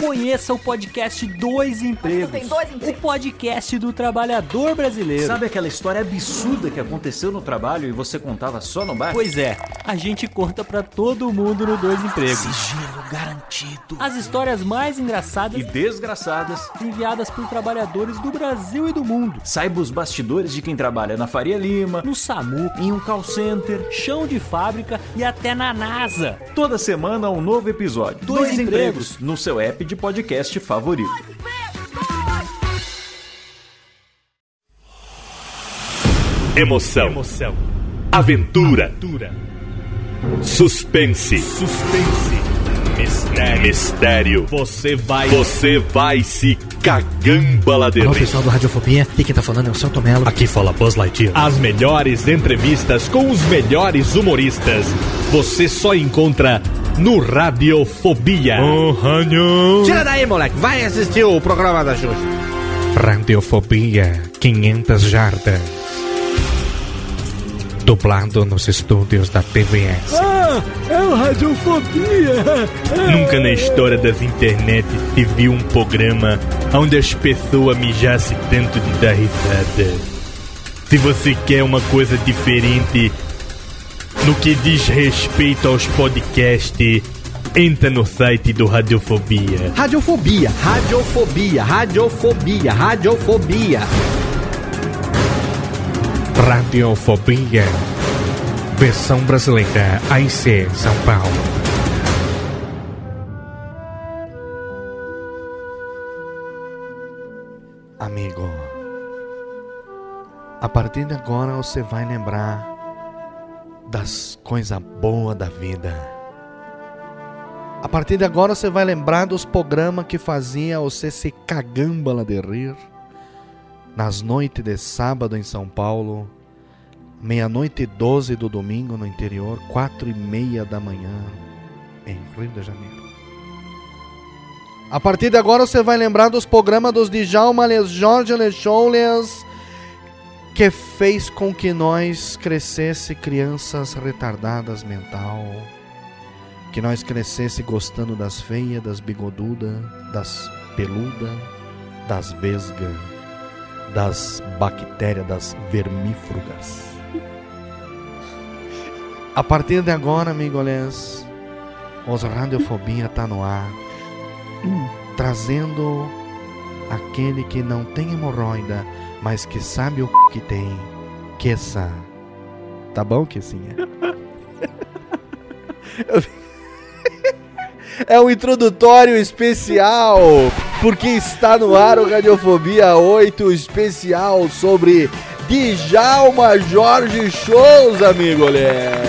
Conheça o podcast Dois Empregos, o podcast do trabalhador brasileiro. Sabe aquela história absurda que aconteceu no trabalho e você contava só no bar? Pois é, a gente conta pra todo mundo no Dois Empregos. Sigilo garantido. As histórias mais engraçadas E desgraçadas enviadas por trabalhadores do Brasil e do mundo. Saiba os bastidores de quem trabalha na Faria Lima, No SAMU, em um call center, chão de fábrica e até na NASA. toda semana um novo episódio. Dois Empregos. No seu app de podcast favorito. Emoção. Aventura. Suspense. Mistério. Você vai se cagambaladear. Alô, pessoal do Radiofobia, aqui quem tá falando é o Celto Mello. Aqui fala Buzz Lightyear. As melhores entrevistas com os melhores humoristas você só encontra no Radiofobia. Tira daí, moleque, vai assistir o programa da Xuxa. Radiofobia 500 jardas. Dublado nos estúdios da TVS. É o Radiofobia. Nunca na história das internet se viu um programa onde as pessoas mijassem tanto de dar risada. Se você quer uma coisa diferente no que diz respeito aos podcasts, entra no site do Radiofobia. Radiofobia. Radiofobia. Versão brasileira AIC São Paulo. Amigo, a partir de agora você vai lembrar das coisas boas da vida. A partir de agora você vai lembrar dos programas que fazia você se cagambala de rir. Nas noites de sábado em São Paulo, 00:12 do domingo no interior, 4:30 da manhã em Rio de Janeiro. A partir de agora você vai lembrar dos programas dos Djalma, Les Jorge, Les Choules, que fez com que nós crescesse crianças retardadas mental, que nós crescesse gostando das feias, das bigodudas, das peludas, das vesgas, das bactérias, das vermífugas. A partir de agora, amigolés, os Radiofobia tá no ar, trazendo aquele que não tem hemorroida, mas que sabe o que tem, Queça. Tá bom, Quecinha? É um introdutório especial, porque está no ar o Radiofobia 8 especial sobre Djalma Jorge Shows, amigolés.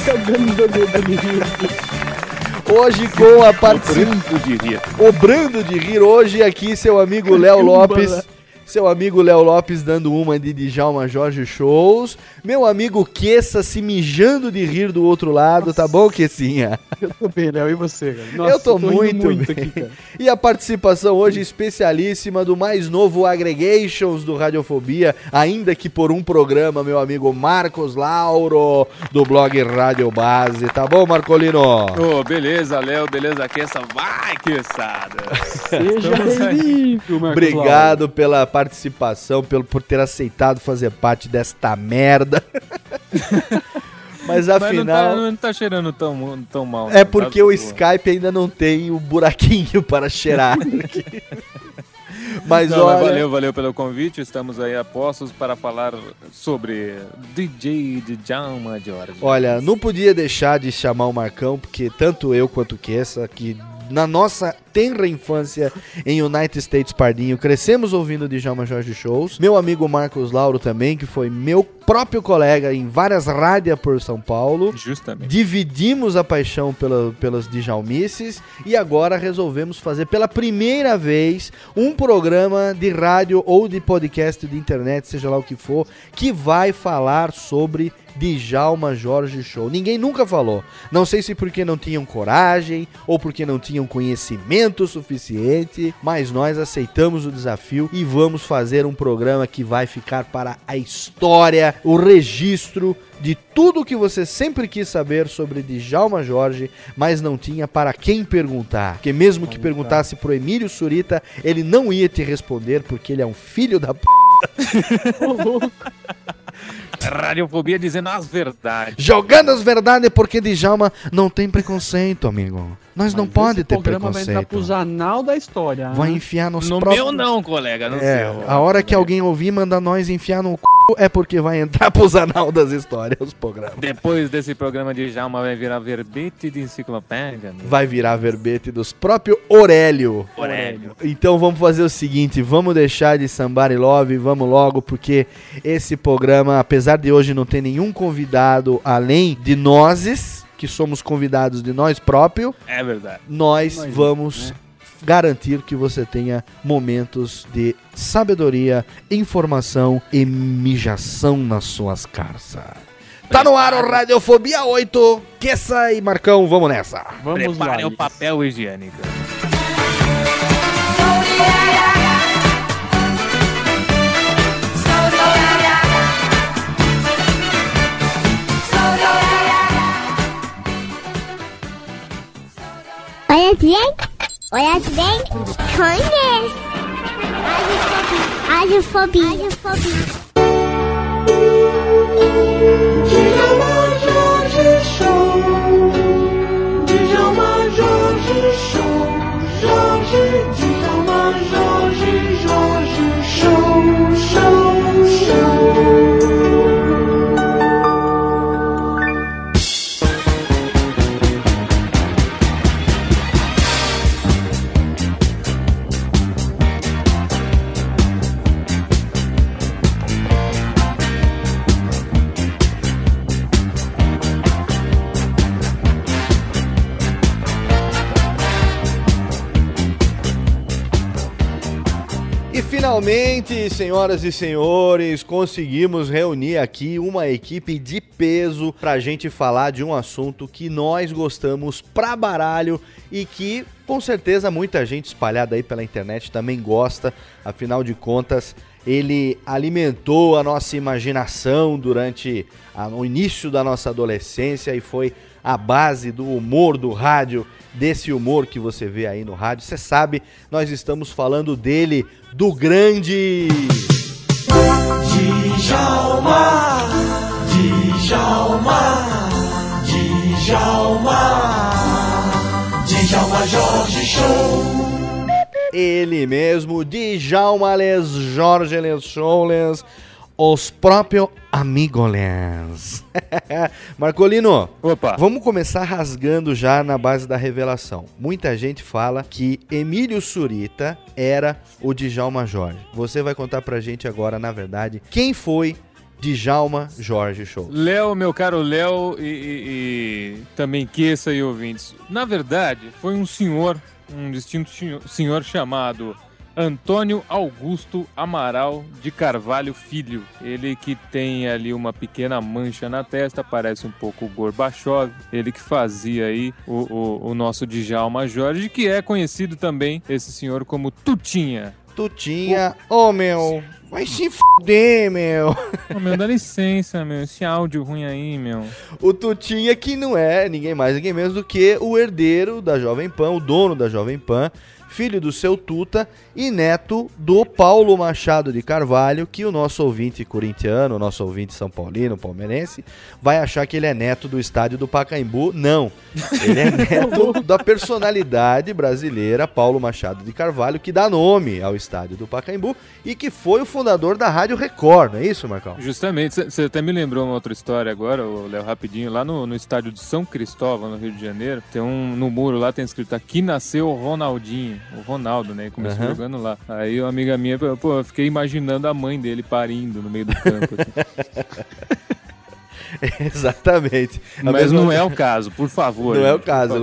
Hoje com a participação... O Brando de Rir. Hoje aqui seu amigo Léo Lopes. Seu amigo Léo Lopes dando uma de Djalma Jorge Shows. Meu amigo Queça se mijando de rir do outro lado. Nossa. Tá bom, Quecinha? Eu tô bem, Léo. E você, cara? Nossa, eu tô muito bem. Aqui, cara. E a participação hoje especialíssima do mais novo Aggregations do Radiofobia, ainda que por um programa, meu amigo Marcos Lauro, do blog Rádio Base. Tá bom, Marcolino? Ô, beleza, Léo. Beleza, Queça. Vai, Queçada. Seja bem-vindo, Marcos. Obrigado Lauro. pela participação, por ter aceitado fazer parte desta merda. Mas afinal... Não tá cheirando tão mal. É porque o Skype ainda não tem o buraquinho para cheirar. Mas não, olha... Valeu pelo convite. Estamos aí a postos para falar sobre DJ Djalma Jorge. Olha, não podia deixar de chamar o Marcão, porque tanto eu quanto o Queça, que na nossa tenra infância em United States Pardinho, crescemos ouvindo Djalma Jorge Shows. Meu amigo Marcos Lauro também, que foi meu próprio colega em várias rádios por São Paulo. Justamente. Dividimos a paixão pelas Djalmices e agora resolvemos fazer pela primeira vez um programa de rádio ou de podcast de internet, seja lá o que for, que vai falar sobre Djalma Jorge Show. Ninguém nunca falou. Não sei se porque não tinham coragem ou porque não tinham conhecimento talento suficiente, mas nós aceitamos o desafio e vamos fazer um programa que vai ficar para a história, o registro de tudo que você sempre quis saber sobre Djalma Jorge, mas não tinha para quem perguntar. Porque mesmo que perguntasse pro Emílio Surita, ele não ia te responder, porque ele é um filho da p... Radiofobia dizendo as verdades. Jogando as verdades, porque Djalma não tem preconceito, amigo. Nós não pode ter preconceito. O programa vai entrar pros anal da história. Vai enfiar nos no próprios... meu não, colega, no seu. A hora que alguém ouvir, manda nós enfiar no c... é porque vai entrar pros anal das histórias, os programas. Depois desse programa de Djalma vai virar verbete de enciclopédia. Amigo. Vai virar verbete dos próprios Aurélio. Então vamos fazer o seguinte, vamos deixar de Somebody Love, vamos logo, porque esse programa, apesar de hoje não ter nenhum convidado além de nós, que somos convidados de nós próprios, é verdade. Nós vamos garantir que você tenha momentos de sabedoria, informação e mijação nas suas carças. Tá no ar o Radiofobia 8. Queça e Marcão, vamos nessa. Vamos lá. Preparem o papel higiênico. Olha bem, conhece. Radiofobia. Djalma Jorge Show. Djalma Jorge Show. Djalma Jorge Show. Finalmente, senhoras e senhores, conseguimos reunir aqui uma equipe de peso pra gente falar de um assunto que nós gostamos pra baralho e que, com certeza, muita gente espalhada aí pela internet também gosta. Afinal de contas, ele alimentou a nossa imaginação durante o início da nossa adolescência e foi a base do humor do rádio, desse humor que você vê aí no rádio. Você sabe, nós estamos falando dele, do grande... Djalma Jorge Show. Ele mesmo, Djalma Jorge Show, os próprios amigolens. Marcolino, opa, vamos começar rasgando já na base da revelação. Muita gente fala que Emílio Surita era o Djalma Jorge. Você vai contar pra gente agora, na verdade, quem foi Djalma Jorge Show. Léo, meu caro Léo e também Queça e ouvintes. Na verdade, foi um distinto senhor chamado Antônio Augusto Amaral de Carvalho Filho. Ele que tem ali uma pequena mancha na testa, parece um pouco o Gorbachev. Ele que fazia aí o nosso Djalma Jorge, que é conhecido também, esse senhor, como Tutinha. Tutinha, meu, vai se fuder, meu. Meu, dá licença, meu, esse áudio ruim aí, meu. O Tutinha que não é ninguém mais, ninguém menos do que o herdeiro da Jovem Pan, o dono da Jovem Pan, filho do seu Tuta e neto do Paulo Machado de Carvalho, que o nosso ouvinte corintiano, o nosso ouvinte são paulino, palmeirense, vai achar que ele é neto do estádio do Pacaembu. Não, ele é neto da personalidade brasileira Paulo Machado de Carvalho, que dá nome ao estádio do Pacaembu e que foi o fundador da Rádio Record, não é isso, Marcão? Justamente, você até me lembrou uma outra história agora, Léo, rapidinho, lá no estádio de São Cristóvão, no Rio de Janeiro, tem no muro lá tem escrito: aqui nasceu o Ronaldinho. O Ronaldo, né? Começou jogando lá. Aí uma amiga minha, eu fiquei imaginando a mãe dele parindo no meio do campo. Assim. Exatamente. Mas não é o caso, por favor. Não é o caso.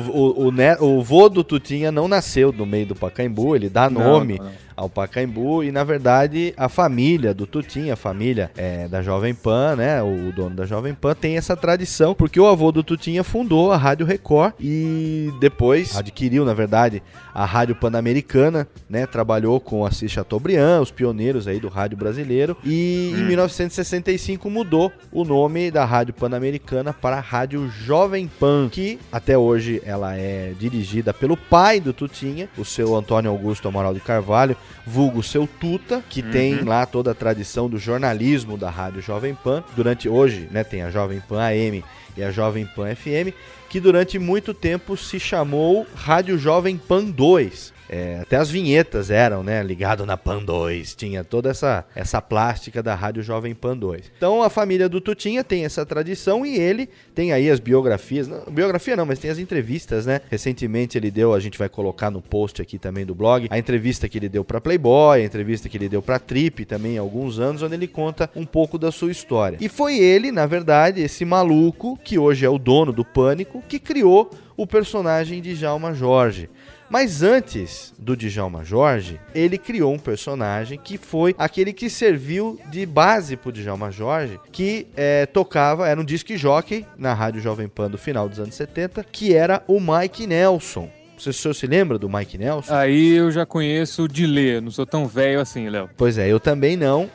O vô do Tutinha não nasceu no meio do Pacaembu, ele dá nome ao Pacaembu e, na verdade, a família do Tutinha, a família da Jovem Pan, né, o dono da Jovem Pan, tem essa tradição, porque o avô do Tutinha fundou a Rádio Record e depois adquiriu, na verdade, a Rádio Pan-Americana, né, trabalhou com Assis Chateaubriand, os pioneiros aí do rádio brasileiro, e em 1965 mudou o nome da Rádio Pan-Americana para a Rádio Jovem Pan, que até hoje ela é dirigida pelo pai do Tutinha, o seu Antônio Augusto Amaral de Carvalho, vulgo seu Tuta, que tem lá toda a tradição do jornalismo da Rádio Jovem Pan. Durante hoje, né, tem a Jovem Pan AM e a Jovem Pan FM, que durante muito tempo se chamou Rádio Jovem Pan 2. Até as vinhetas eram, né, ligado na Pan 2, tinha toda essa plástica da Rádio Jovem Pan 2. Então a família do Tutinha tem essa tradição e ele tem aí as biografias, mas tem as entrevistas, né? Recentemente ele deu, a gente vai colocar no post aqui também do blog, a entrevista que ele deu pra Playboy, a entrevista que ele deu pra Trip também há alguns anos, onde ele conta um pouco da sua história. E foi ele, na verdade, esse maluco, que hoje é o dono do Pânico, que criou o personagem de Djalma Jorge. Mas antes do Djalma Jorge, ele criou um personagem que foi aquele que serviu de base pro Djalma Jorge, que era um disc jockey na Rádio Jovem Pan do final dos anos 70, que era o Mike Nelson. O senhor se lembra do Mike Nelson? Aí eu já conheço de ler, não sou tão velho assim, Léo. Pois é, eu também não.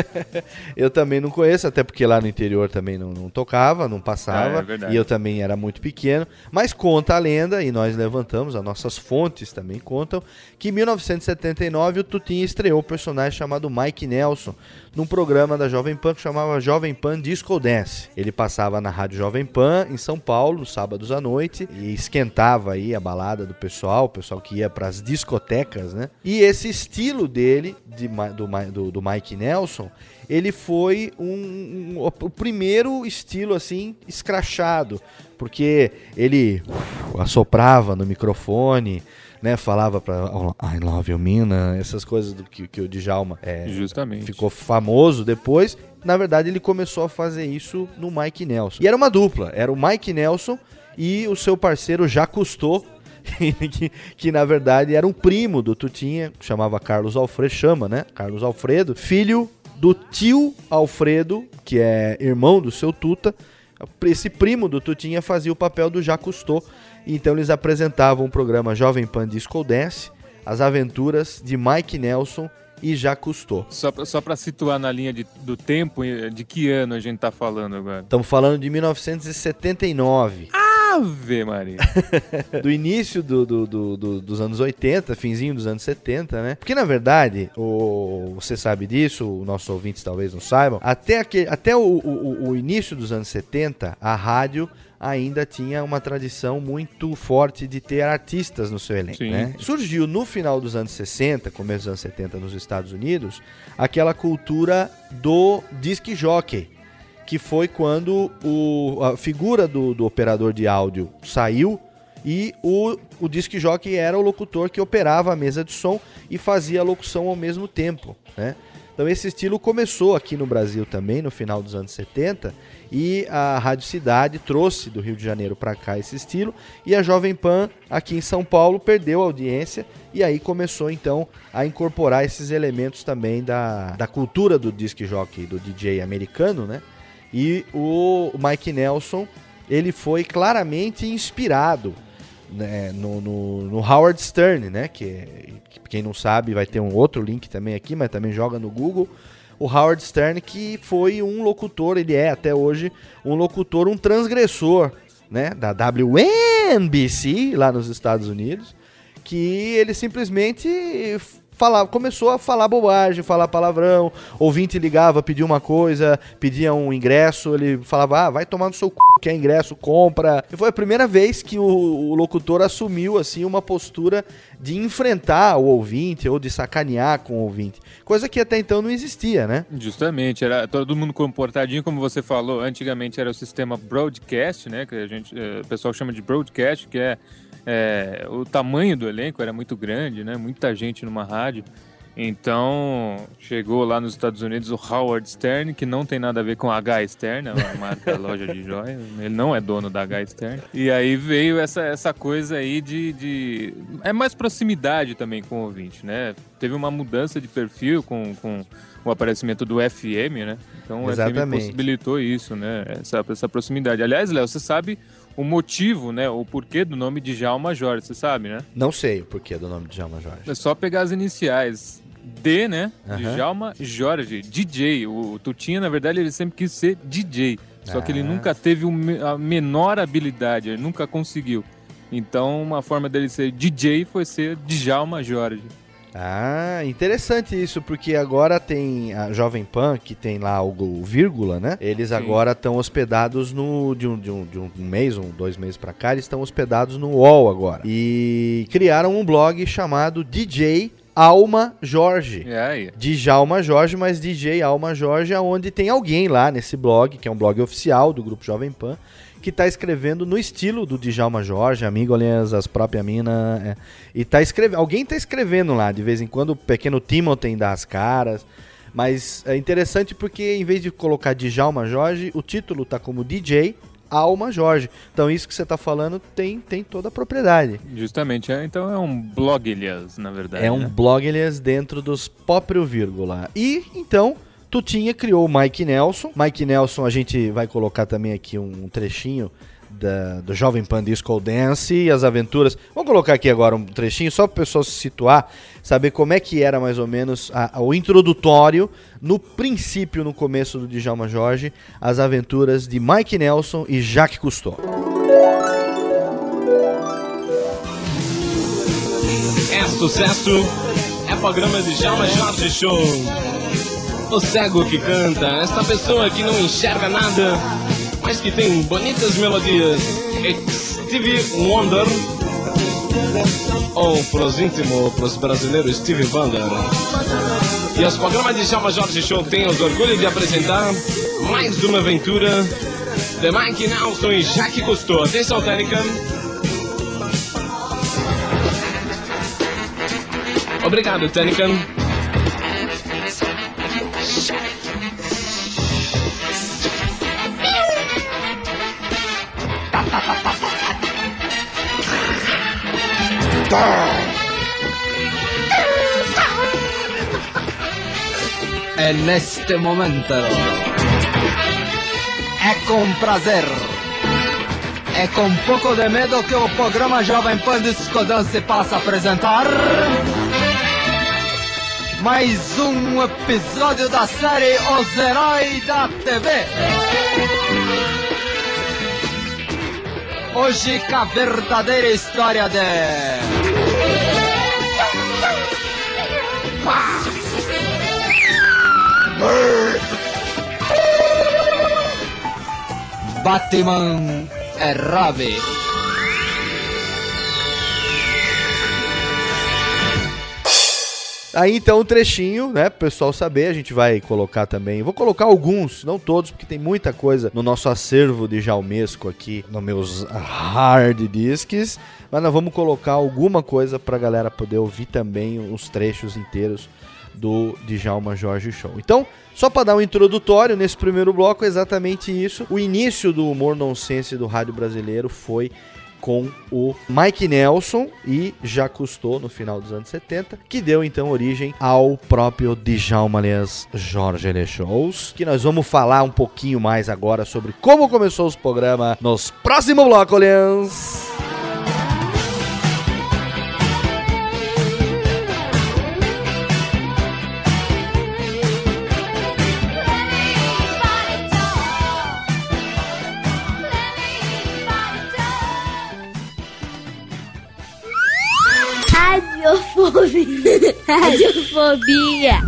Eu também não conheço, até porque lá no interior também não tocava, não passava. E eu também era muito pequeno. Mas conta a lenda, e nós levantamos, as nossas fontes também contam, que em 1979 o Tutinha estreou um personagem chamado Mike Nelson, num programa da Jovem Pan que chamava Jovem Pan Disco Dance. Ele passava na Rádio Jovem Pan, em São Paulo, nos sábados à noite, e esquentava aí a balada do pessoal, o pessoal que ia para as discotecas, né? E esse estilo dele, do Mike Nelson, ele foi o primeiro estilo assim escrachado, porque ele assoprava no microfone, né, falava pra I love you, Mina, essas coisas que o Djalma justamente ficou famoso depois. Na verdade, ele começou a fazer isso no Mike Nelson. E era uma dupla, era o Mike Nelson e o seu parceiro Jacques Cousteau, que na verdade era um primo do Tutinha, chamava Carlos Alfredo, filho do tio Alfredo, que é irmão do seu Tuta. Esse primo do Tutinha fazia o papel do Jacques Cousteau. Então eles apresentavam o programa Jovem Pan Disco Dance, as aventuras de Mike Nelson e Jacques Cousteau. Só para situar na linha do tempo, de que ano a gente tá falando agora? Estamos falando de 1979. Ave Maria! Do início dos anos 80, finzinho dos anos 70, né? Porque, na verdade, você sabe disso, os nossos ouvintes talvez não saibam, até o início dos anos 70, a rádio ainda tinha uma tradição muito forte de ter artistas no seu elenco, né? Surgiu no final dos anos 60, começo dos anos 70 nos Estados Unidos, aquela cultura do disc jockey, que foi quando a figura do operador de áudio saiu e o disc jockey era o locutor que operava a mesa de som e fazia a locução ao mesmo tempo, né? Então esse estilo começou aqui no Brasil também no final dos anos 70 e a Rádio Cidade trouxe do Rio de Janeiro para cá esse estilo e a Jovem Pan aqui em São Paulo perdeu a audiência e aí começou então a incorporar esses elementos também da cultura do disc jockey, do DJ americano, né? E o Mike Nelson, ele foi claramente inspirado, né, no Howard Stern, né? Que quem não sabe vai ter um outro link também aqui, mas também joga no Google. O Howard Stern, que foi um locutor, ele é até hoje um locutor, um transgressor, né, da WNBC lá nos Estados Unidos, que ele simplesmente começou a falar bobagem, falar palavrão, ouvinte ligava, pedia uma coisa, pedia um ingresso, ele falava, vai tomar no seu c***, quer ingresso, compra. E foi a primeira vez que o locutor assumiu assim uma postura de enfrentar o ouvinte ou de sacanear com o ouvinte, coisa que até então não existia, né? Justamente, era todo mundo comportadinho, como você falou, antigamente era o sistema broadcast, né, que o pessoal chama de broadcast, que o tamanho do elenco era muito grande, né? Muita gente numa rádio. Então, chegou lá nos Estados Unidos o Howard Stern, que não tem nada a ver com a H Stern, a marca loja de joia. Ele não é dono da H Stern. E aí veio essa coisa aí de... É mais proximidade também com o ouvinte, né? Teve uma mudança de perfil com o aparecimento do FM, né? Então o FM possibilitou isso, né? Essa proximidade. Aliás, Léo, você sabe o motivo, né? O porquê do nome de Djalma Jorge, você sabe, né? Não sei o porquê do nome de Djalma Jorge. É só pegar as iniciais. D, né? Djalma Jorge, DJ. O Tutinha, na verdade, ele sempre quis ser DJ. Só que ele nunca teve a menor habilidade, ele nunca conseguiu. Então, uma forma dele ser DJ foi ser Djalma Jorge. Ah, interessante isso, porque agora tem a Jovem Pan, que tem lá o vírgula, né? Eles Sim. agora estão hospedados de um mês, 2 meses pra cá, eles estão hospedados no UOL agora. E criaram um blog chamado DJ Alma Jorge. Djalma Jorge, mas DJ Alma Jorge, onde tem alguém lá nesse blog, que é um blog oficial do Grupo Jovem Pan, que tá escrevendo no estilo do Djalma Jorge, amigo, aliás, as próprias minas, e alguém tá escrevendo lá, de vez em quando o pequeno Timothy dá as caras, mas é interessante porque em vez de colocar Djalma Jorge, o título tá como DJ Alma Jorge. Então isso que você tá falando tem toda a propriedade. Justamente, então é um bloglias, na verdade. É um bloglias dentro dos próprio vírgula. E então Tutinha criou o Mike Nelson. Mike Nelson, a gente vai colocar também aqui um trechinho do Jovem Pan Disco Dance e as aventuras. Vamos colocar aqui agora um trechinho só para o pessoal se situar, saber como é que era mais ou menos o introdutório, no princípio, no começo do Djalma Jorge, as aventuras de Mike Nelson e Jacques Cousteau. É sucesso, é programa de Djalma Jorge Show. O cego que canta, esta pessoa que não enxerga nada, mas que tem bonitas melodias. Stevie Wonder, ou pros íntimos, pros brasileiros, Stevie Wonder. E os programas de Djalma Jorge Show têm os orgulho de apresentar mais uma aventura de Mike Nelson e Jacques Cousteau. Atenção, técnica. Obrigado, técnica. En este momento, é com prazer, é com um pouco de medo que o programa Jovem Pan Disco Dance passa a apresentar mais um episódio da série Os Heróis da TV. Hoje com a verdadeira história de Batman e Robin. Aí então um trechinho, né, pro pessoal saber, a gente vai colocar também, vou colocar alguns, não todos, porque tem muita coisa no nosso acervo de Jalmesco aqui, nos meus hard discs, mas nós vamos colocar alguma coisa pra galera poder ouvir também os trechos inteiros do Djalma Jorge Show. Então, só para dar um introdutório nesse primeiro bloco, é exatamente isso. O início do humor nonsense do rádio brasileiro foi com o Mike Nelson e Jacques Cousteau no final dos anos 70, que deu então origem ao próprio Djalma Jorge Shows, que nós vamos falar um pouquinho mais agora sobre como começou os programas nos próximos blocos, Lians. Radiofobia. Radiofobia.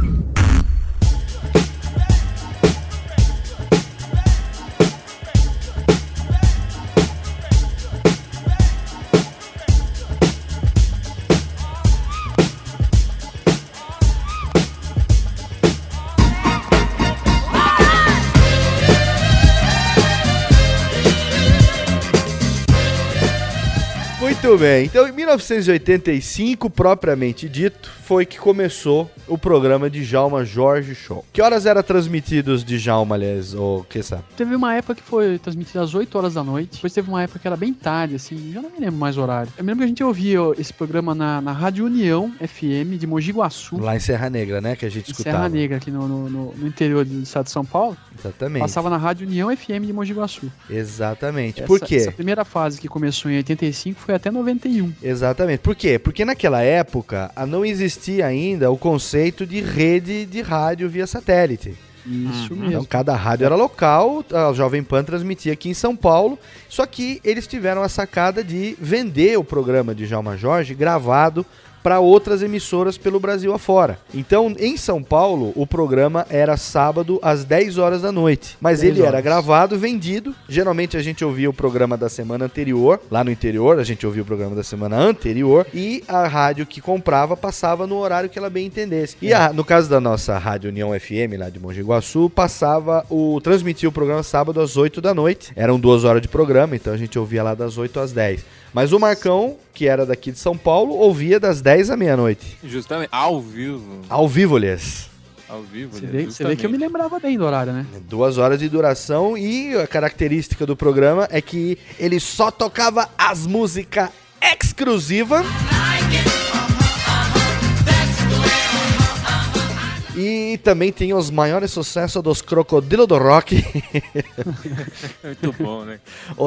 Muito bem, então em 1985, propriamente dito, foi que começou o programa Djalma Jorge Show. Que horas era transmitido os Djalma, aliás, ou que sabe? Teve uma época que foi transmitido às 8 horas da noite. Depois teve uma época que era bem tarde, assim. Já não me lembro mais o horário. Eu me lembro que a gente ouvia esse programa na Rádio União FM de Mogi Guaçu. Lá em Serra Negra, né? Que a gente escutava. Serra Negra, aqui no interior do estado de São Paulo. Exatamente. Passava na Rádio União FM de Mogi Guaçu. Exatamente. Por quê? Essa primeira fase que começou em 85 foi até 91. Exatamente. Por quê? Porque naquela época não existia ainda o conceito de rede de rádio via satélite. Isso mesmo. Então cada rádio era local, a Jovem Pan transmitia aqui em São Paulo, só que eles tiveram a sacada de vender o programa de Djalma Jorge gravado para outras emissoras pelo Brasil afora. Então, em São Paulo, o programa era sábado às 10 horas da noite. Mas ele era gravado, vendido. Geralmente a gente ouvia o programa da semana anterior. Lá no interior, a gente ouvia o programa da semana anterior. E a rádio que comprava passava no horário que ela bem entendesse. E no caso da nossa Rádio União FM, lá de Mogi Guaçu, transmitia o programa sábado às 8 da noite. Eram 2 horas de programa, então a gente ouvia lá das 8 às 10. Mas o Marcão, que era daqui de São Paulo, ouvia das 10 à meia-noite. Justamente, ao vivo. Ao vivo, aliás. Ao vivo, Você vê que eu me lembrava bem do horário, né? 2 horas de duração e a característica do programa é que ele só tocava as músicas exclusivas. E também tinha os maiores sucessos dos Crocodilo do Rock. Muito bom, né?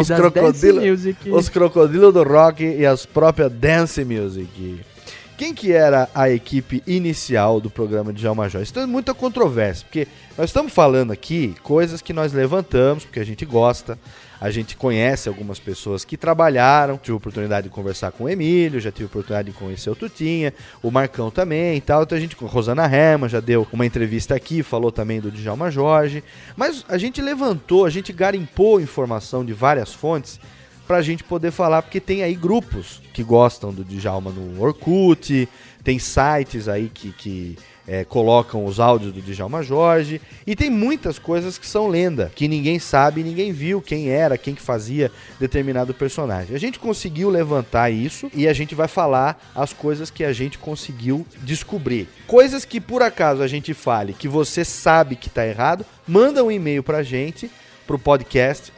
Os Crocodilo do Rock e as próprias Dance Music. Quem que era a equipe inicial do programa de Djalma Jorge? Isso tem muita controvérsia, porque nós estamos falando aqui coisas que nós levantamos, porque a gente gosta, a gente conhece algumas pessoas que trabalharam, tive a oportunidade de conversar com o Emílio, já tive a oportunidade de conhecer o Tutinha, o Marcão também e tal, então a gente, Rosana Herman já deu uma entrevista aqui, falou também do Djalma Jorge, mas a gente levantou, a gente garimpou informação de várias fontes, pra gente poder falar, porque tem aí grupos que gostam do Djalma no Orkut, tem sites aí que colocam os áudios do Djalma Jorge, e tem muitas coisas que são lenda, que ninguém sabe, ninguém viu quem era, quem que fazia determinado personagem. A gente conseguiu levantar isso e a gente vai falar as coisas que a gente conseguiu descobrir. Coisas que por acaso a gente fale, que você sabe que tá errado, manda um e-mail pra gente, pro podcast,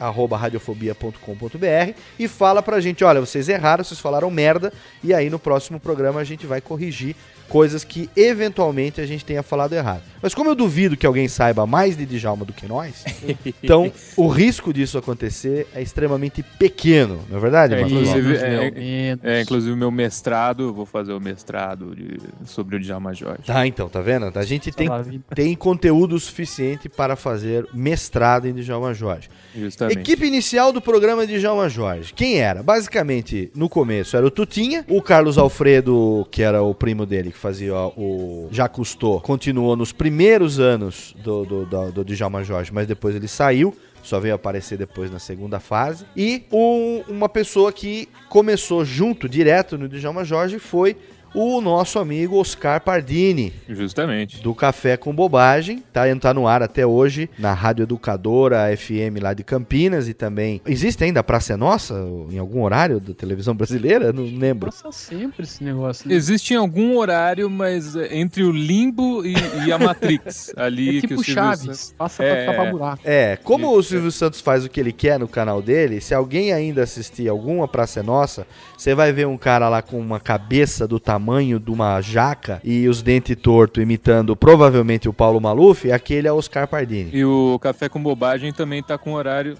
@radiofobia.com.br, e fala pra gente, olha, vocês erraram, vocês falaram merda, e aí no próximo programa a gente vai corrigir coisas que eventualmente a gente tenha falado errado. Mas como eu duvido que alguém saiba mais de Djalma do que nós, então o risco disso acontecer é extremamente pequeno, não é verdade, Marcos? Inclusive o meu mestrado, eu vou fazer o mestrado sobre o Djalma Jorge. Tá, então, tá vendo? A gente tem conteúdo suficiente para fazer mestrado em Djalma Jorge. Justamente. Equipe inicial do programa de Djalma Jorge. Quem era? Basicamente, no começo era o Tutinha, o Carlos Alfredo, que era o primo dele, que fazia o Já Custou, continuou nos primeiros anos do Djalma Jorge, mas depois ele saiu, só veio aparecer depois na segunda fase. E uma pessoa que começou direto no Djalma Jorge foi o nosso amigo Oscar Pardini. Justamente. Do Café com Bobagem. Tá no ar até hoje na Rádio Educadora FM lá de Campinas, e também... Existe ainda a Praça é Nossa em algum horário da televisão brasileira? Não lembro. Passa sempre esse negócio. Né? Existe em algum horário, mas entre o Limbo e a Matrix. Ali é tipo que o Chaves. Passa pra tapar buraco. Como o Silvio Santos faz o que ele quer no canal dele, se alguém ainda assistir alguma Praça é Nossa, você vai ver um cara lá com uma cabeça do tamanho de uma jaca e os dentes tortos, imitando provavelmente o Paulo Maluf, aquele é Oscar Pardini. E o Café com Bobagem também tá com horário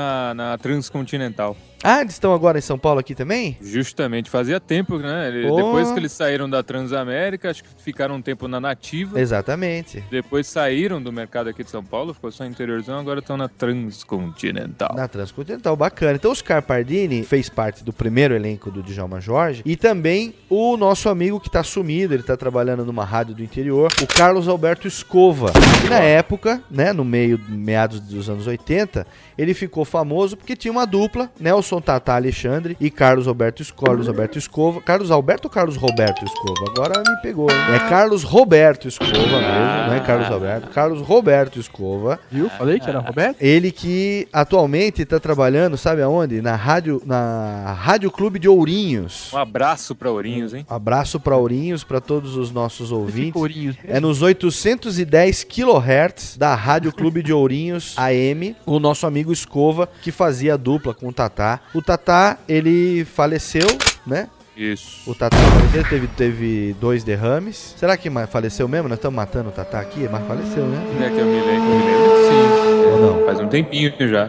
na Transcontinental. Ah, eles estão agora em São Paulo aqui também? Justamente, fazia tempo, né? Depois que eles saíram da Transamérica, acho que ficaram um tempo na Nativa. Exatamente. Depois saíram do mercado aqui de São Paulo, ficou só interiorzão, agora estão na Transcontinental. Na Transcontinental, bacana. Então, o Oscar Pardini fez parte do primeiro elenco do Djalma Jorge, e também o nosso amigo que tá sumido, ele tá trabalhando numa rádio do interior, o Carlos Alberto Escova. E na época, né, meados dos anos 80, ele ficou ficou famoso porque tinha uma dupla, Nelson Tatá Alexandre e Carlos Alberto Escova. Carlos Alberto ou Carlos Roberto Escova? Agora me pegou, hein? É Carlos Roberto Escova mesmo, não é Carlos Alberto. Carlos Roberto Escova. Viu? Falei que era Roberto? Ele que atualmente tá trabalhando, sabe aonde? Na Rádio Clube de Ourinhos. Um abraço pra Ourinhos, hein? Abraço pra Ourinhos, pra todos os nossos ouvintes. Ourinhos. É nos 810 kHz da Rádio Clube de Ourinhos AM, o nosso amigo Escova, que fazia a dupla com o Tatá. O Tatá, ele faleceu, né? Isso. O Tatá faleceu, teve 2 derrames. Será que faleceu mesmo? Nós estamos matando o Tatá aqui, mas faleceu, né? É que eu me lembro, sim. Ou não? Faz um tempinho já.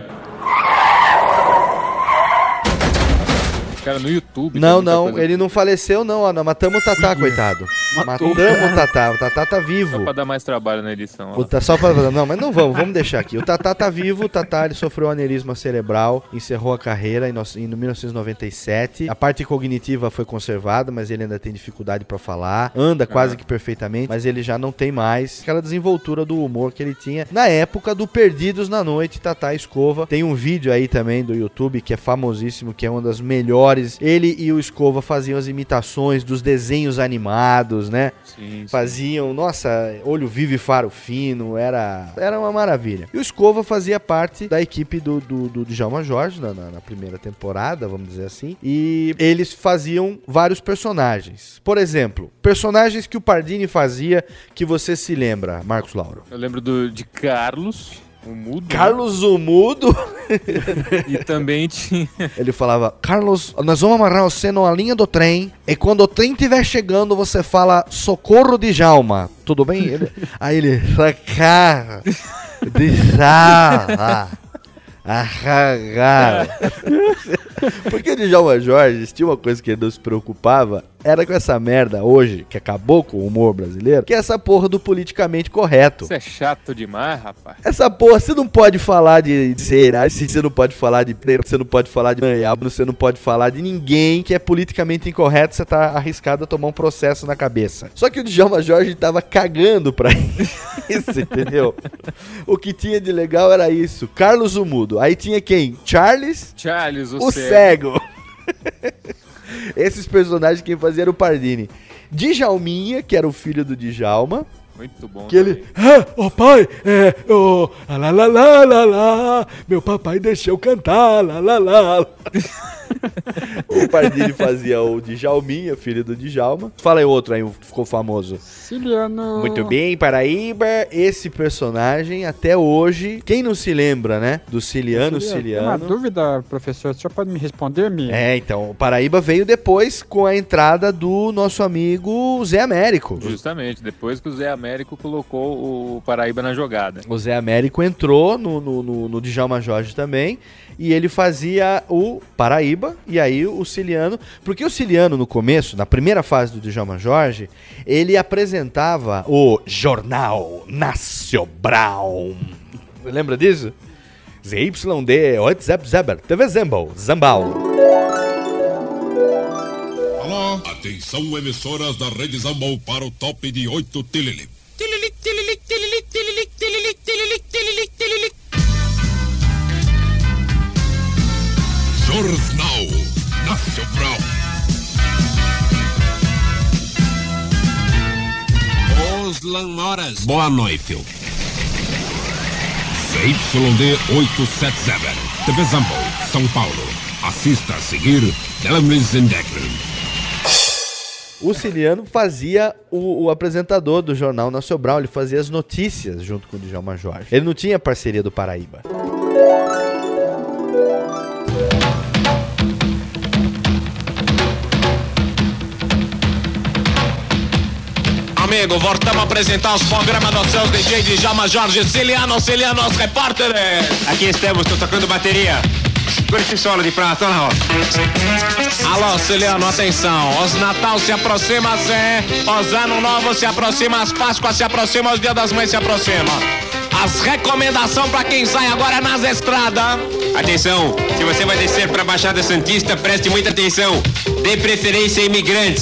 Cara, no YouTube. Não, ele não faleceu, não. Ó, nós matamos o Tatá, coitado. Matamos o Tatá. O Tatá tá vivo. Só pra dar mais trabalho na edição. Não, mas não vamos deixar aqui. O Tatá tá vivo. O Tatá, ele sofreu um aneurisma cerebral, encerrou a carreira em 1997. A parte cognitiva foi conservada, mas ele ainda tem dificuldade pra falar. Anda quase que perfeitamente, mas ele já não tem mais aquela desenvoltura do humor que ele tinha na época do Perdidos na Noite, Tatá Escova. Tem um vídeo aí também do YouTube que é famosíssimo, que é uma das melhores. Ele e o Escova faziam as imitações dos desenhos animados, né? Sim. Faziam, nossa, Olho Vivo e Faro Fino, era uma maravilha. E o Escova fazia parte da equipe do Djalma Jorge na primeira temporada, vamos dizer assim, e eles faziam vários personagens. Por exemplo, personagens que o Pardini fazia que você se lembra, Marcos Lauro. Eu lembro de Carlos... O Mudo. Carlos o Mudo. E também tinha... Ele falava, Carlos, nós vamos amarrar você numa linha do trem, e quando o trem estiver chegando, você fala, socorro Djalma. Tudo bem? Aí ele, socorro Djalma. Porque o Djalma Jorge tinha uma coisa que ele não se preocupava, era com essa merda hoje, que acabou com o humor brasileiro, que é essa porra do politicamente correto. Isso é chato demais, rapaz. Essa porra, você não pode falar de será, você não pode falar de você não pode falar de manhabo, você não pode falar de ninguém que é politicamente incorreto, você tá arriscado a tomar um processo na cabeça. Só que o Djalma Jorge tava cagando pra isso, entendeu? O que tinha de legal era isso, Carlos o Mudo. Aí tinha quem? Charles o cego. Esses personagens quem fazia era o Pardini. Djalminha, que era o filho do Djalma. Muito bom. Que ele, pai, meu papai deixou eu cantar, O Pardini fazia o Djalminha, filho do Djalma. Fala aí outro aí, ficou famoso. Ciliano. Muito bem, Paraíba. Esse personagem, até hoje, quem não se lembra, né? Do Ciliano. Uma dúvida, professor, o senhor pode me responder, Então, o Paraíba veio depois com a entrada do nosso amigo Zé Américo. Justamente, depois que o Zé Américo colocou o Paraíba na jogada. O Zé Américo entrou no Djalma Jorge também, e ele fazia o Paraíba, e aí o Ciliano, porque o Ciliano no começo, na primeira fase do Djalma Jorge, ele apresentava o Jornal Nacional. Lembra disso? ZYD, WhatsApp, TV Zambal. Alô? Atenção, emissoras da Rede Zambal para o top de 8 tilili. Jornal Nacional. Os Lamoras. Boa noite. ZYD 877. TV Zambal, São Paulo. Assista a seguir Telemis in O Ciliano fazia o apresentador do Jornal Nacional, ele fazia as notícias junto com o Djalma Jorge. Ele não tinha parceria do Paraíba. Amigo, voltamos a apresentar os programas dos seus DJ Djalma Jorge, Ciliano, os repórteres. Aqui estamos, estou tocando bateria. Segura esse solo de prata, olha lá. Alô, Ciliano, atenção. Os Natal se aproxima, os Ano Novo se aproxima, as Páscoas se aproximam, os Dia das Mães se aproximam. As recomendações para quem sai agora nas estradas. Atenção, se você vai descer para a Baixada Santista, preste muita atenção. Dê preferência a imigrantes.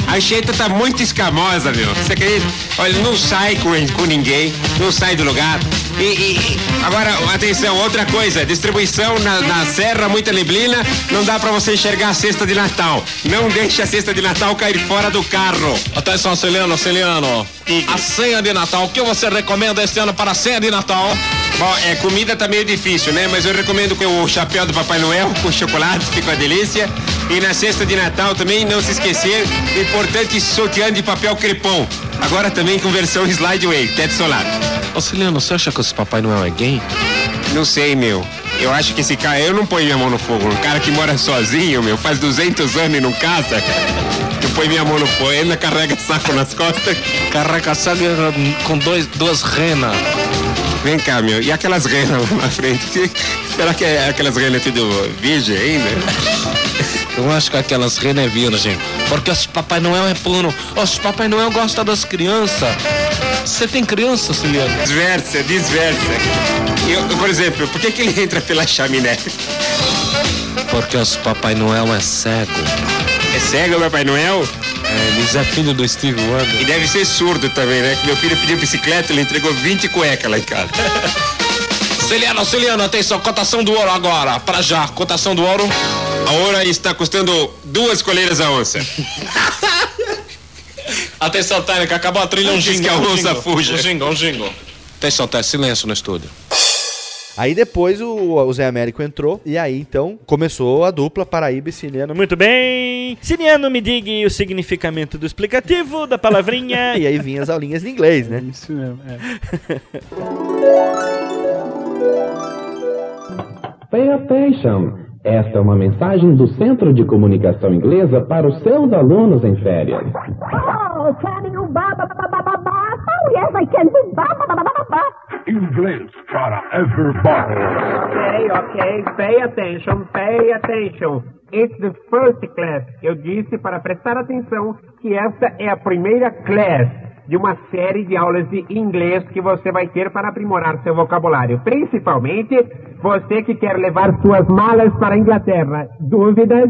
A Anchieta tá muito escamosa, meu. Você acredita? Olha, não sai com ninguém, não sai do lugar. Agora, atenção, outra coisa. Distribuição na serra, muita neblina, não dá pra você enxergar a cesta de Natal. Não deixe a cesta de Natal cair fora do carro. Atenção, Ciliano. A ceia de Natal, o que você recomenda este ano para a ceia de Natal? Bom, comida tá meio difícil, né? Mas eu recomendo que o chapéu do Papai Noel com chocolate, fica uma delícia. E na cesta de Natal também, não se esquecer, o importante sutiã de papel crepom. Agora também com versão slideway, teto solar. Ô Ciliano, você acha que esse Papai Noel é gay? Não sei, meu. Eu acho que esse cara, eu não ponho minha mão no fogo. Um cara que mora sozinho, meu, faz 200 anos e não casa. Eu ponho minha mão no fogo, ainda carrega saco nas costas. Carrega saco com duas renas. Vem cá, meu, e aquelas renas lá na frente? Será que aquelas renas tudo virgem ainda? Eu acho que aquelas renas é virgem, porque esse Papai Noel é puro. Esse Papai Noel gosta das crianças. Você tem criança, Ciliano? Desversa. Por exemplo, por que ele entra pela chaminé? Porque esse Papai Noel é cego. É cego o Papai Noel? Ele é filho do Steve Wonder. E deve ser surdo também, né? Que meu filho pediu bicicleta, ele entregou 20 cuecas lá em casa. Ciliano, atenção, cotação do ouro agora, para já, cotação do ouro. A ouro está custando 2 coleiras a onça. Atenção, técnica, acabou a trilha, Diz que a onça fuja. Um jingle. Atenção, Té, silêncio no estúdio. Aí depois o Zé Américo entrou e aí então começou a dupla Paraíba e Ciliano. Muito bem! Ciliano, me diga o significamento do explicativo da palavrinha. E aí vinha as aulinhas de inglês, né? Isso mesmo, Pay attention. Esta é uma mensagem do Centro de Comunicação Inglesa para os seus alunos em férias. Oh, can you Oh, yes, I can do Inglês para everybody. Okay, pay attention. It's the first class. Eu disse para prestar atenção que essa é a primeira class de uma série de aulas de inglês que você vai ter para aprimorar seu vocabulário. Principalmente você que quer levar suas malas para a Inglaterra. Dúvidas?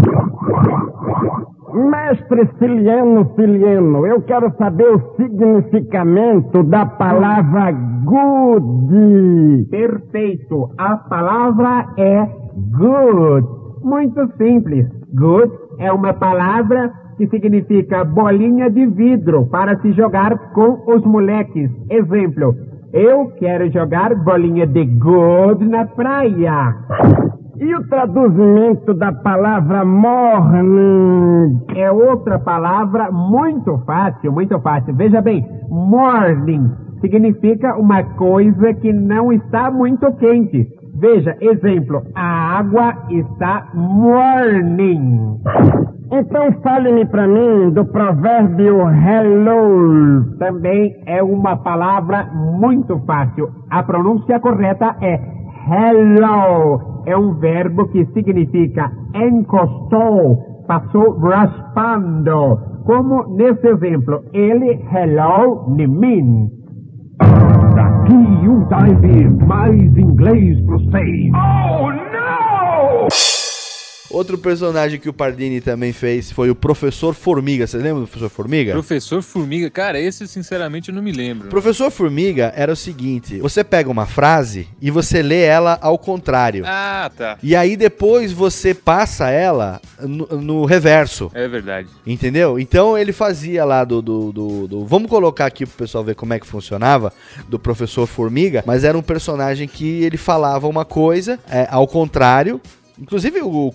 Mestre Ciliano, eu quero saber o significamento da palavra good. Perfeito. A palavra é good. Muito simples. Good é uma palavra que significa bolinha de vidro para se jogar com os moleques. Exemplo, eu quero jogar bolinha de good na praia. E o traduzimento da palavra morning? É outra palavra muito fácil. Veja bem, morning significa uma coisa que não está muito quente. Veja, exemplo, a água está morning. Então fale-me para mim do provérbio hello. Também é uma palavra muito fácil. A pronúncia correta é hello. É um verbo que significa encostou, passou raspando. Como nesse exemplo, ele hello em mim. Daqui time, mais inglês pro vocês. Oh, não! Outro personagem que o Pardini também fez foi o Professor Formiga. Você lembra do Professor Formiga? Professor Formiga? Cara, esse sinceramente eu não me lembro. Professor Formiga era o seguinte, você pega uma frase e você lê ela ao contrário. Ah, tá. E aí depois você passa ela no reverso. É verdade. Entendeu? Então ele fazia lá vamos colocar aqui pro pessoal ver como é que funcionava, do Professor Formiga, mas era um personagem que ele falava uma coisa ao contrário. Inclusive o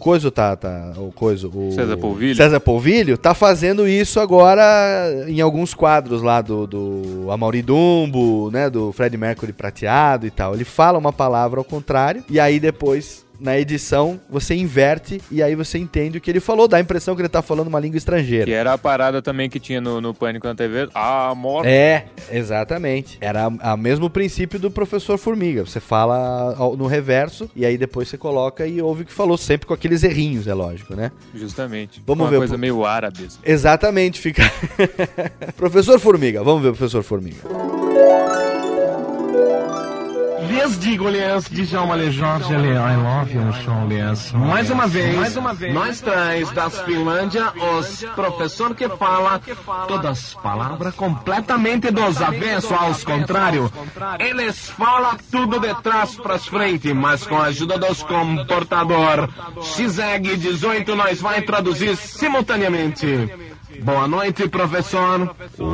César Polvilho tá fazendo isso agora em alguns quadros lá do Amaury Dumbo, né, do Freddie Mercury prateado e tal. Ele fala uma palavra ao contrário e aí depois na edição você inverte e aí você entende o que ele falou, dá a impressão que ele tá falando uma língua estrangeira. Que era a parada também que tinha no Pânico na TV, a morte. É, exatamente. Era o mesmo princípio do Professor Formiga. Você fala no reverso e aí depois você coloca e ouve o que falou, sempre com aqueles errinhos, é lógico, né? Justamente. Vamos ver. Uma coisa meio árabe. Exatamente, fica... Professor Formiga, vamos ver o Professor Formiga. lhes digo-lhes, Djalma Jorge, I love you, show-lhes. Mais uma vez, nós três das Finlândia, os professor que fala todas palavras completamente dos avesso aos contrário. Eles falam tudo de trás para frente, mas com a ajuda dos computador. XEG 18 nós vai traduzir simultaneamente. Boa noite, professor.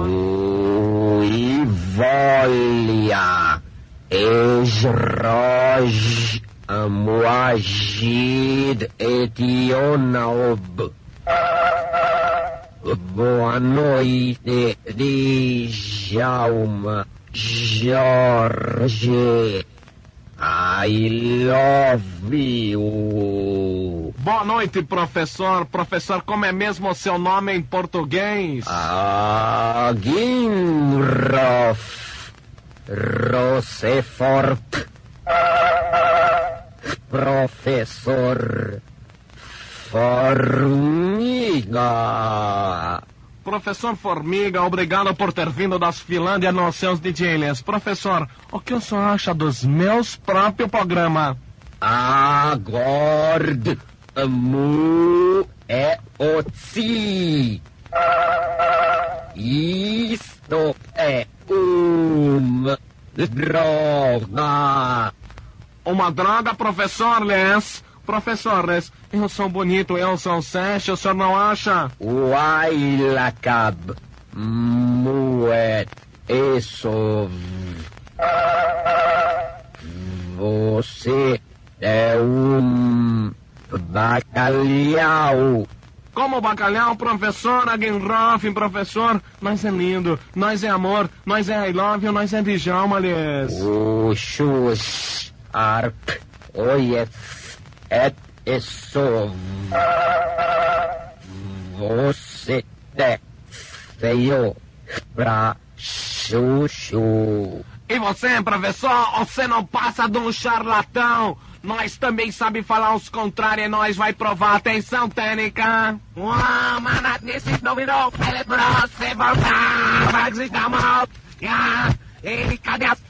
Ivolia, Esroj, Amuagid, Etionaob. Boa noite, Djalma Jorge. I love you. Boa noite, professor. Professor, como é mesmo o seu nome em português? Ginrof Rosefort. Professor Formiga. Professor Formiga, obrigado por ter vindo das Finlândia nos seus DJs. Professor, o que o senhor acha dos meus próprios programas? Agora, mu é otsi. Isto é droga. Uma droga, professor Les? Professores, eu sou bonito, eu sou sexy, o senhor não acha? Wailakab, muet, isso. Você é bacalhau. Como bacalhau, professor Agenroff, professor? Nós é lindo, nós é amor, nós é I love you, nós é Djalma, aliás. Xus, arp, oiet. Isso. Você é feio pra chuchu. E você, professor, você não passa de um charlatão. Nós também sabe falar os contrários e nós vai provar. Atenção, técnica. Cadê as...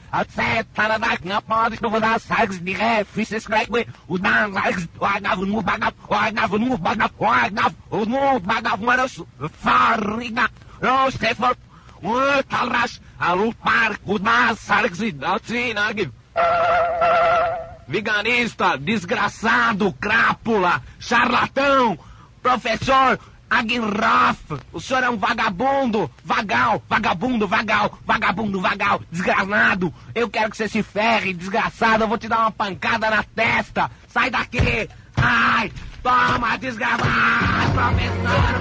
Vigarista, desgraçado, crápula, charlatão, professor Agenroff, o senhor é um vagabundo, vagabundo, desgranado. Eu quero que você se ferre, desgraçado, eu vou te dar uma pancada na testa. Sai daqui, ai, toma, desgramado, professor.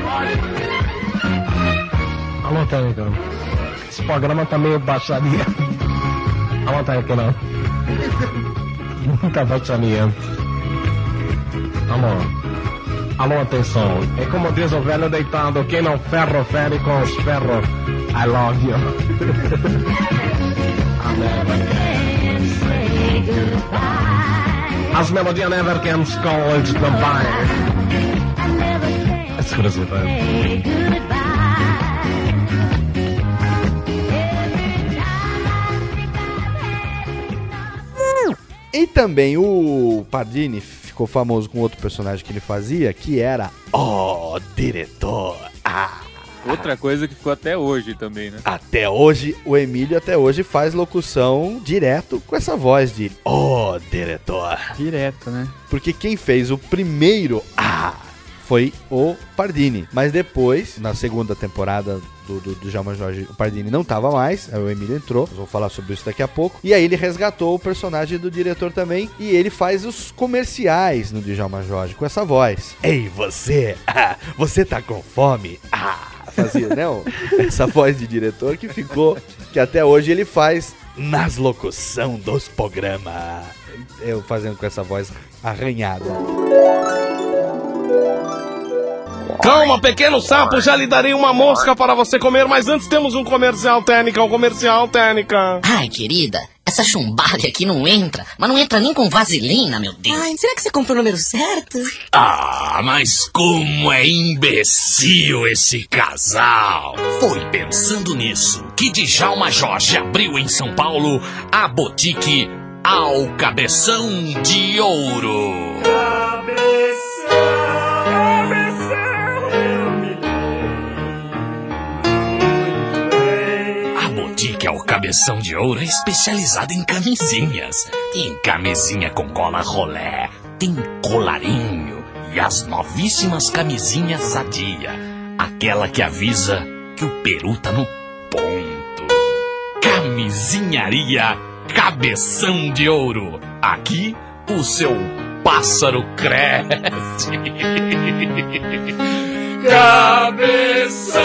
Alô, técnico, esse programa tá meio baixaria. Alô, técnico, não. Muita baixaria. Alô, atenção. É como diz o velho deitado, quem não ferro, fere com os ferros. I love you. As melodias never can call it goodbye. Exclusiva. E também o Pardini ficou famoso com outro personagem que ele fazia, que era o diretor. Outra coisa que ficou até hoje também, né? Até hoje, o Emílio até hoje faz locução direto com essa voz de o diretor. Direto, né? Porque quem fez o primeiro foi o Pardini. Mas depois, na segunda temporada do Djalma Jorge, o Pardini não tava mais, aí o Emílio entrou, nós vamos falar sobre isso daqui a pouco, e aí ele resgatou o personagem do diretor também, e ele faz os comerciais no Djalma Jorge, com essa voz. Ei, você, você tá com fome? Fazia, não? Essa voz de diretor que ficou, que até hoje ele faz nas locução dos programas. Eu fazendo com essa voz arranhada. Calma, pequeno sapo, já lhe darei uma mosca para você comer, mas antes temos um comercial, técnica, Ai, querida, essa chumbalha aqui não entra, mas não entra nem com vaselina, meu Deus. Ai, será que você comprou o número certo? Mas como é imbecil esse casal. Foi pensando nisso que Djalma Jorge abriu em São Paulo a boutique ao Cabeção de Ouro. A botica ao Cabeção de Ouro é especializada em camisinhas. Tem camisinha com cola rolé, tem colarinho e as novíssimas camisinhas Sadia. Aquela que avisa que o peru tá no ponto. Camisinharia Cabeção de Ouro. Aqui o seu pássaro cresce. Cabeção.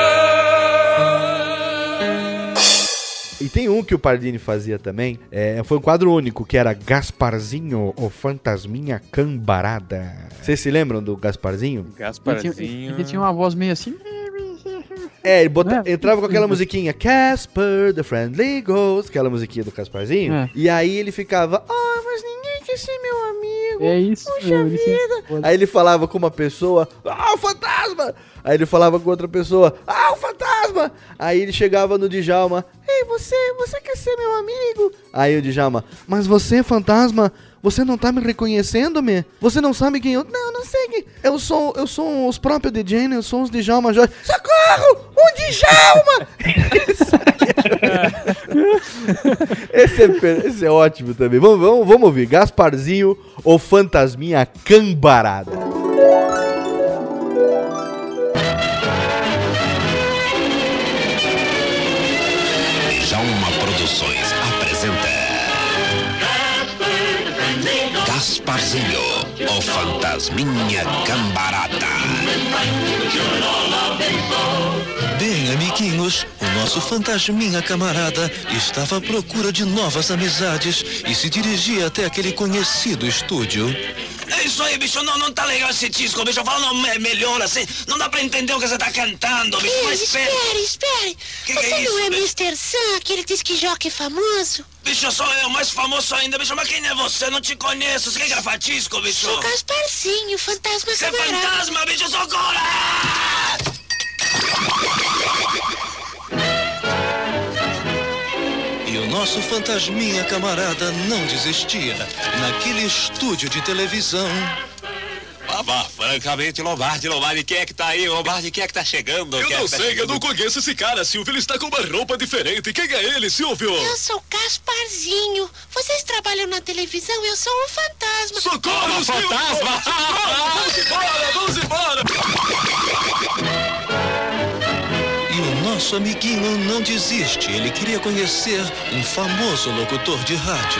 E tem um que o Pardini fazia também, foi um quadro único, que era Gasparzinho, o Fantasminha Cambarada. Vocês se lembram do Gasparzinho? Gasparzinho. Ele tinha uma voz meio assim. Ele entrava com aquela musiquinha, Casper, the Friendly Ghost, aquela musiquinha do Gasparzinho. E aí ele ficava, mas ninguém quer ser meu amigo. É isso. Puxa vida. Aí ele falava com uma pessoa, o fantasma. Aí ele falava com outra pessoa, o fantasma. Aí ele chegava no Djalma, ei, você quer ser meu amigo? Aí o Djalma, mas você, fantasma, você não tá me reconhecendo, me? Você não sabe quem eu... Não sei quem... Eu sou os próprios DJ, né? Eu sou os Djalma Jorge. Socorro! O Djalma! Esse é ótimo também. Vamos ouvir. Gasparzinho, o Fantasminha Cambarada. Djalma Produções apresenta Gasparzinho, o Fantasminha Cambarada. Bem, amiguinhos, o nosso fantasminha camarada estava à procura de novas amizades e se dirigia até aquele conhecido estúdio. É isso aí, bicho, não tá legal esse disco, bicho, fala melhor assim, não dá pra entender o que você tá cantando, bicho, mas espere. Que você é não é isso, Mr. Sam, aquele disque jockey famoso? Bicho, sou eu, mais famoso ainda, bicho, mas quem é você? Não te conheço, você quer gravar disco, bicho? Sou Gasparzinho, fantasma Você é camarada. fantasma, bicho, socorro! E o nosso fantasminha camarada não desistia. Naquele estúdio de televisão... Francamente, Lombardi, quem é que tá aí? Lombardi, quem é que tá chegando? Eu não sei, eu não conheço esse cara, Silvio. Ele está com uma roupa diferente. Quem é ele, Silvio? Eu sou Gasparzinho. Vocês trabalham na televisão, eu sou um fantasma. Socorro, Silvio! fantasma! Vamos embora! E o nosso amiguinho não desiste. Ele queria conhecer um famoso locutor de rádio.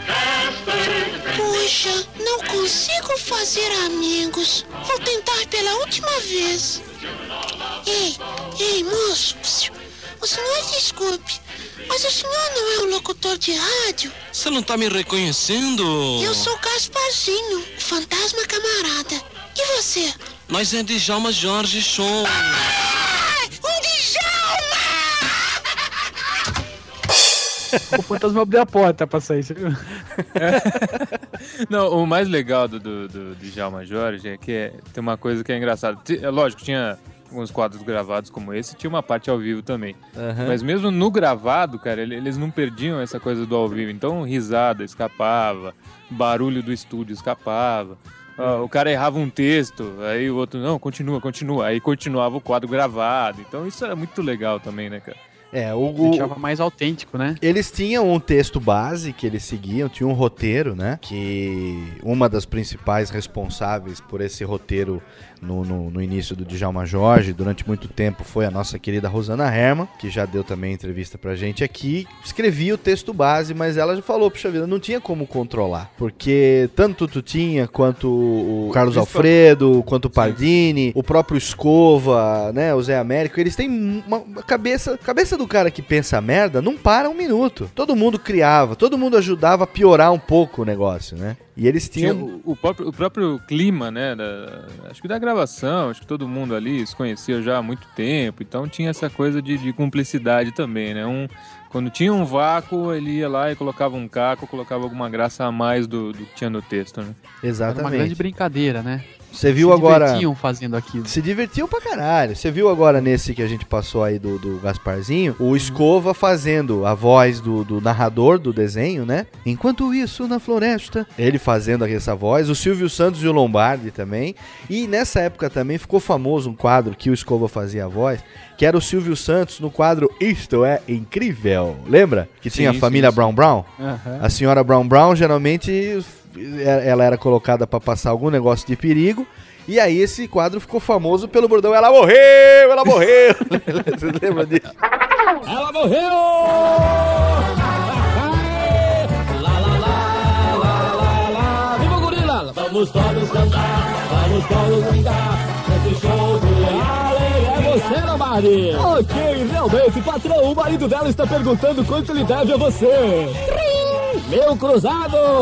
Puxa, não consigo fazer amigos. Vou tentar pela última vez. Ei, moço. O senhor desculpe, mas o senhor não é um locutor de rádio? Você não tá me reconhecendo? Eu sou Gasparzinho, o fantasma camarada. E você? Nós é Djalma Jorge Show. Um Djalma! O fantasma abriu a porta pra sair, você viu? Não, o mais legal do Djalma Jorge é que tem uma coisa que é engraçada. Lógico, tinha alguns quadros gravados como esse, tinha uma parte ao vivo também. Mas mesmo no gravado, cara, eles não perdiam essa coisa do ao vivo. Então, risada escapava, barulho do estúdio escapava. O cara errava um texto, aí o outro, não, continua. Aí continuava o quadro gravado. Então isso era muito legal também, né, cara? Deixava mais autêntico, né? Eles tinham um texto base que eles seguiam, tinha um roteiro, né? Que uma das principais responsáveis por esse roteiro no início do Djalma Jorge, durante muito tempo, foi a nossa querida Rosana Herman, que já deu também entrevista pra gente aqui. Escrevia o texto base, mas ela já falou, puxa vida, não tinha como controlar, porque tanto o Tutinha, quanto o Carlos Alfredo, quanto o Pardini, o próprio Escova, né, o Zé Américo, eles têm uma cabeça do cara que pensa merda, não para um minuto. Todo mundo criava, todo mundo ajudava a piorar um pouco o negócio, né? E eles tinham... O próprio clima, né, acho que da gravação, acho que todo mundo ali se conhecia já há muito tempo, então tinha essa coisa de cumplicidade também, né? Quando tinha um vácuo, ele ia lá e colocava um caco, colocava alguma graça a mais do que tinha no texto, né? Exatamente. Era uma grande brincadeira, né? Você viu agora... Se divertiam fazendo aquilo. Se divertiam pra caralho. Você viu agora nesse que a gente passou aí do Gasparzinho, o Escova fazendo a voz do narrador do desenho, né? Enquanto isso, na floresta, ele fazendo essa voz, o Silvio Santos e o Lombardi também. E nessa época também ficou famoso um quadro que o Escova fazia a voz, que era o Silvio Santos no quadro Isto é Incrível. Lembra? Que tinha a família Brown Brown? Uhum. A senhora Brown Brown, geralmente, ela era colocada pra passar algum negócio de perigo. E aí esse quadro ficou famoso pelo bordão Ela morreu, ela morreu. Você lembra disso? Ela morreu! Viva o gorila! Vamos todos cantar, vamos todos brincar. Esse show de Ale é você, Lombardi. Ok, realmente, patrão, o marido dela está perguntando quanto ele deve a você. Meu cruzado!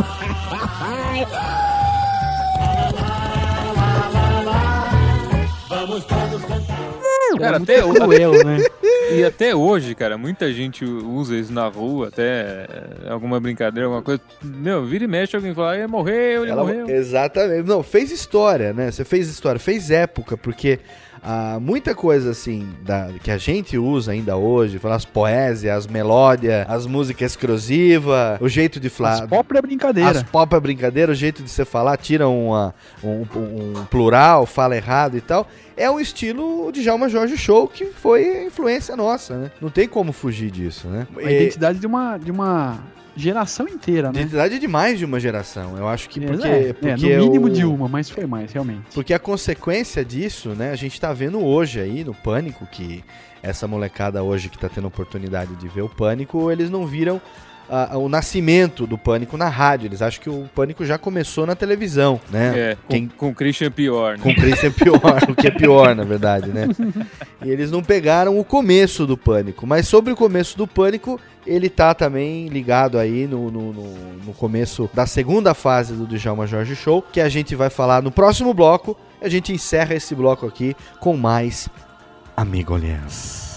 Vamos todos cantar. Cara, até cruel, né? E até hoje, cara, muita gente usa isso na rua, até alguma brincadeira, alguma coisa. Meu, vira e mexe, alguém fala, ele morreu, ele morreu. Exatamente. Não, fez história, né? Você fez história, fez época, porque muita coisa assim que a gente usa ainda hoje, as poesias, as melódias, as músicas exclusivas, o jeito de falar. As próprias brincadeiras. As próprias brincadeiras, o jeito de você falar, tira um plural, fala errado e tal. É um estilo de Djalma Jorge Show que foi influência nossa, né? Não tem como fugir disso, né? A identidade de uma geração inteira, né? Identidade de mais de uma geração. Eu acho que porque no mínimo de uma, mas foi mais, realmente. Porque a consequência disso, né? A gente tá vendo hoje aí no Pânico, que essa molecada hoje que tá tendo oportunidade de ver o Pânico, eles não viram o nascimento do Pânico na rádio. Eles acham que o Pânico já começou na televisão, né? Com o Christian Pior, né? Com o Christian Pior, o que é pior, na verdade, né? E eles não pegaram o começo do Pânico. Mas sobre o começo do Pânico, ele tá também ligado aí no começo da segunda fase do Djalma Jorge Show, que a gente vai falar no próximo bloco. A gente encerra esse bloco aqui com mais Amigolhãs.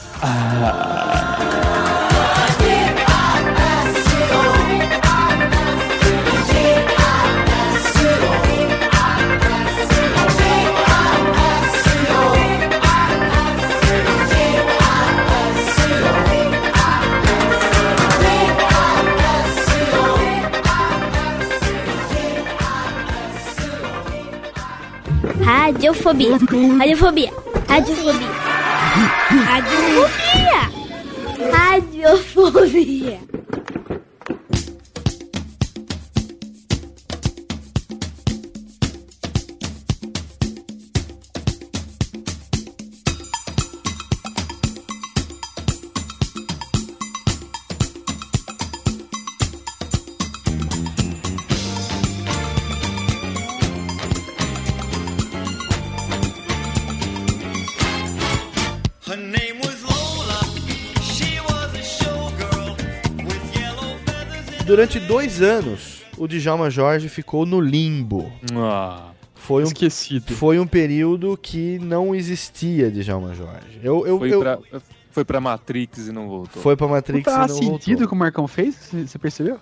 Radiofobia. Radiofobia. Radiofobia. Radiofobia. Radiofobia. Durante 2 anos, o Djalma Jorge ficou no limbo. Foi esquecido. Foi um período que não existia Djalma Jorge. Foi pra Matrix e não voltou. Foi pra Matrix e não voltou. Faz sentido o que o Marcão fez? Você percebeu?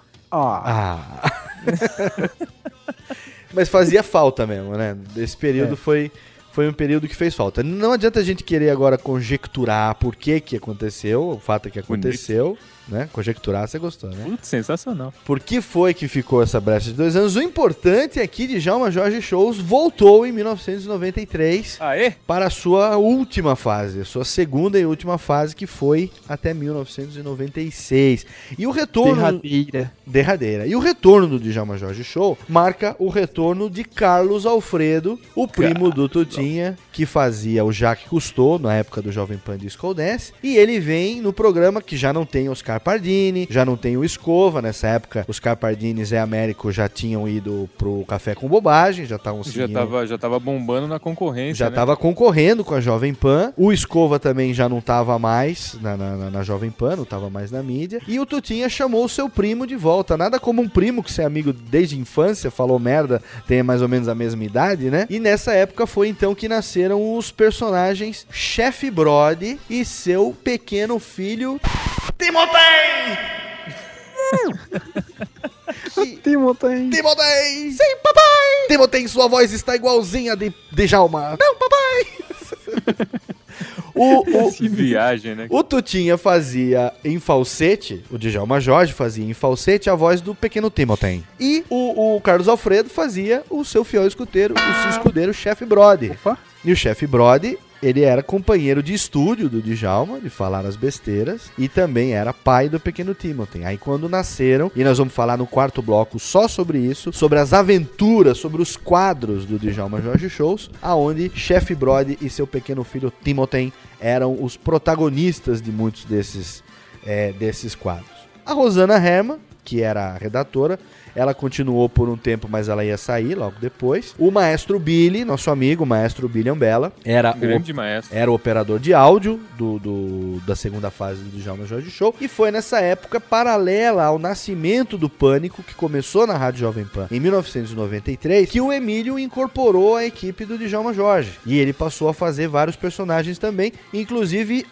Mas fazia falta mesmo, né? Esse período foi um período que fez falta. Não adianta a gente querer agora conjecturar por que aconteceu, o fato é que aconteceu, né? Conjecturar, você gostou, né? Putz, sensacional. Por que foi que ficou essa brecha de 2 anos? O importante é que Djalma Jorge Shows voltou em 1993 para a sua última fase, a sua segunda e última fase, que foi até 1996. E o retorno... Derradeira. E o retorno do Djalma Jorge Show marca o retorno de Carlos Alfredo, o primo do Tutinha, que fazia o Jacques Cousteau na época do Jovem Pan Disco Dance. E ele vem no programa que já não tem Oscar Pardini, já não tem o Escova. Nessa época, Oscar Pardini e Zé Américo já tinham ido pro Café com Bobagem, já estavam seguindo. Já tava bombando na concorrência. Já tava concorrendo com a Jovem Pan. O Escova também já não tava mais na Jovem Pan, não tava mais na mídia. E o Tutinha chamou o seu primo de volta. Nada como um primo que você é amigo desde a infância, falou merda, tem mais ou menos a mesma idade, né? E nessa época foi então que nasceram os personagens Chefe Brody e seu pequeno filho Timotei! aqui. Timothy. Sim, papai. Timothy, sua voz está igualzinha de Djalma. Não, papai. Que viagem, né? O Tutinha fazia em falsete, o Djalma Jorge fazia em falsete a voz do pequeno Timothy. E o Carlos Alfredo fazia o seu fiel escudeiro, o seu escudeiro Chefe Brody. Opa. E o Chefe Brody, ele era companheiro de estúdio do Djalma, de falar as besteiras, e também era pai do pequeno Timothy. Aí quando nasceram, e nós vamos falar no quarto bloco só sobre isso, sobre as aventuras, sobre os quadros do Djalma Jorge Shows, aonde Chefe Brody e seu pequeno filho Timothy eram os protagonistas de muitos desses quadros. A Rosana Herman, que era a redatora, ela continuou por um tempo, mas ela ia sair logo depois. O maestro Billy, nosso amigo, o maestro Billy Ambella, era o operador de áudio da segunda fase do Djalma Jorge Show. E foi nessa época, paralela ao nascimento do Pânico, que começou na Rádio Jovem Pan em 1993, que o Emílio incorporou a equipe do Djalma Jorge. E ele passou a fazer vários personagens também, inclusive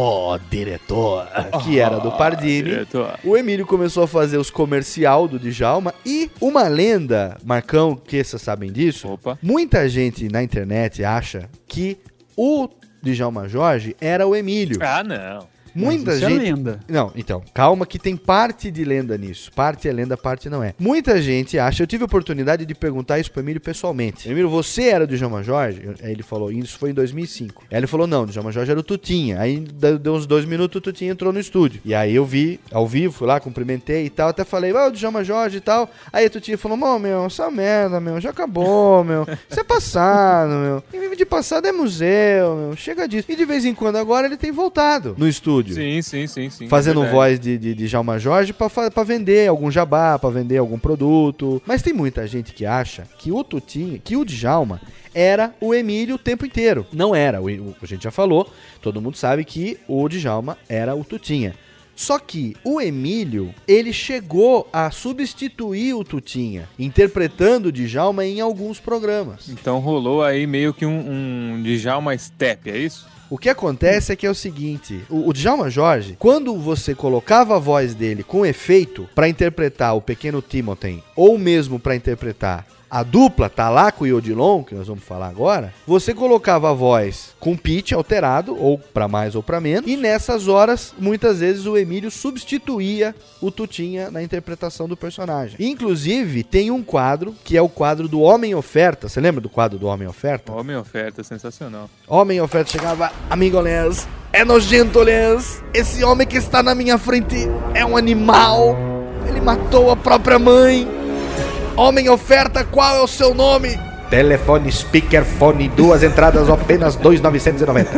diretor, que era do Pardini. Diretor. O Emílio começou a fazer os comercial do Djalma. E uma lenda, Marcão, que vocês sabem disso, muita gente na internet acha que o Djalma Jorge era o Emílio. Ah, não. Muita gente... é lenda. Não, então, calma que tem parte de lenda nisso. Parte é lenda, parte não é. Muita gente acha... Eu tive a oportunidade de perguntar isso pro Emílio pessoalmente. Emílio, você era do Djalma Jorge? Aí ele falou, isso foi em 2005. Aí ele falou, não, o Djalma Jorge era o Tutinha. Aí deu uns 2 minutos, o Tutinha entrou no estúdio. E aí eu vi, ao vivo, fui lá, cumprimentei e tal. Até falei, o Djalma Jorge e tal. Aí o Tutinha falou, essa merda, já acabou, Isso é passado, Em vez de passado é museu, Chega disso. E de vez em quando agora ele tem voltado no estúdio. Sim. Fazendo voz de Djalma Jorge pra vender algum jabá, pra vender algum produto. Mas tem muita gente que acha que o Tutinha, que o Djalma era o Emílio o tempo inteiro. Não era. A gente já falou, todo mundo sabe que o Djalma era o Tutinha. Só que o Emílio, ele chegou a substituir o Tutinha, interpretando o Djalma em alguns programas. Então rolou aí meio que um Djalma Step, é isso? O que acontece é que é o seguinte, o Djalma Jorge, quando você colocava a voz dele com efeito para interpretar o pequeno Timothy, ou mesmo para interpretar a dupla Talaco e Odilon, que nós vamos falar agora, você colocava a voz com pitch alterado, ou para mais ou para menos, e nessas horas, muitas vezes o Emílio substituía o Tutinha na interpretação do personagem. Inclusive, tem um quadro, que é o quadro do Homem Oferta. Você lembra do quadro do Homem Oferta? Homem Oferta, sensacional. Homem Oferta chegava, amigolés, é nojentolés, esse homem que está na minha frente é um animal, ele matou a própria mãe. Homem Oferta, qual é o seu nome? Telefone, speakerphone, 2 entradas, apenas 2.990.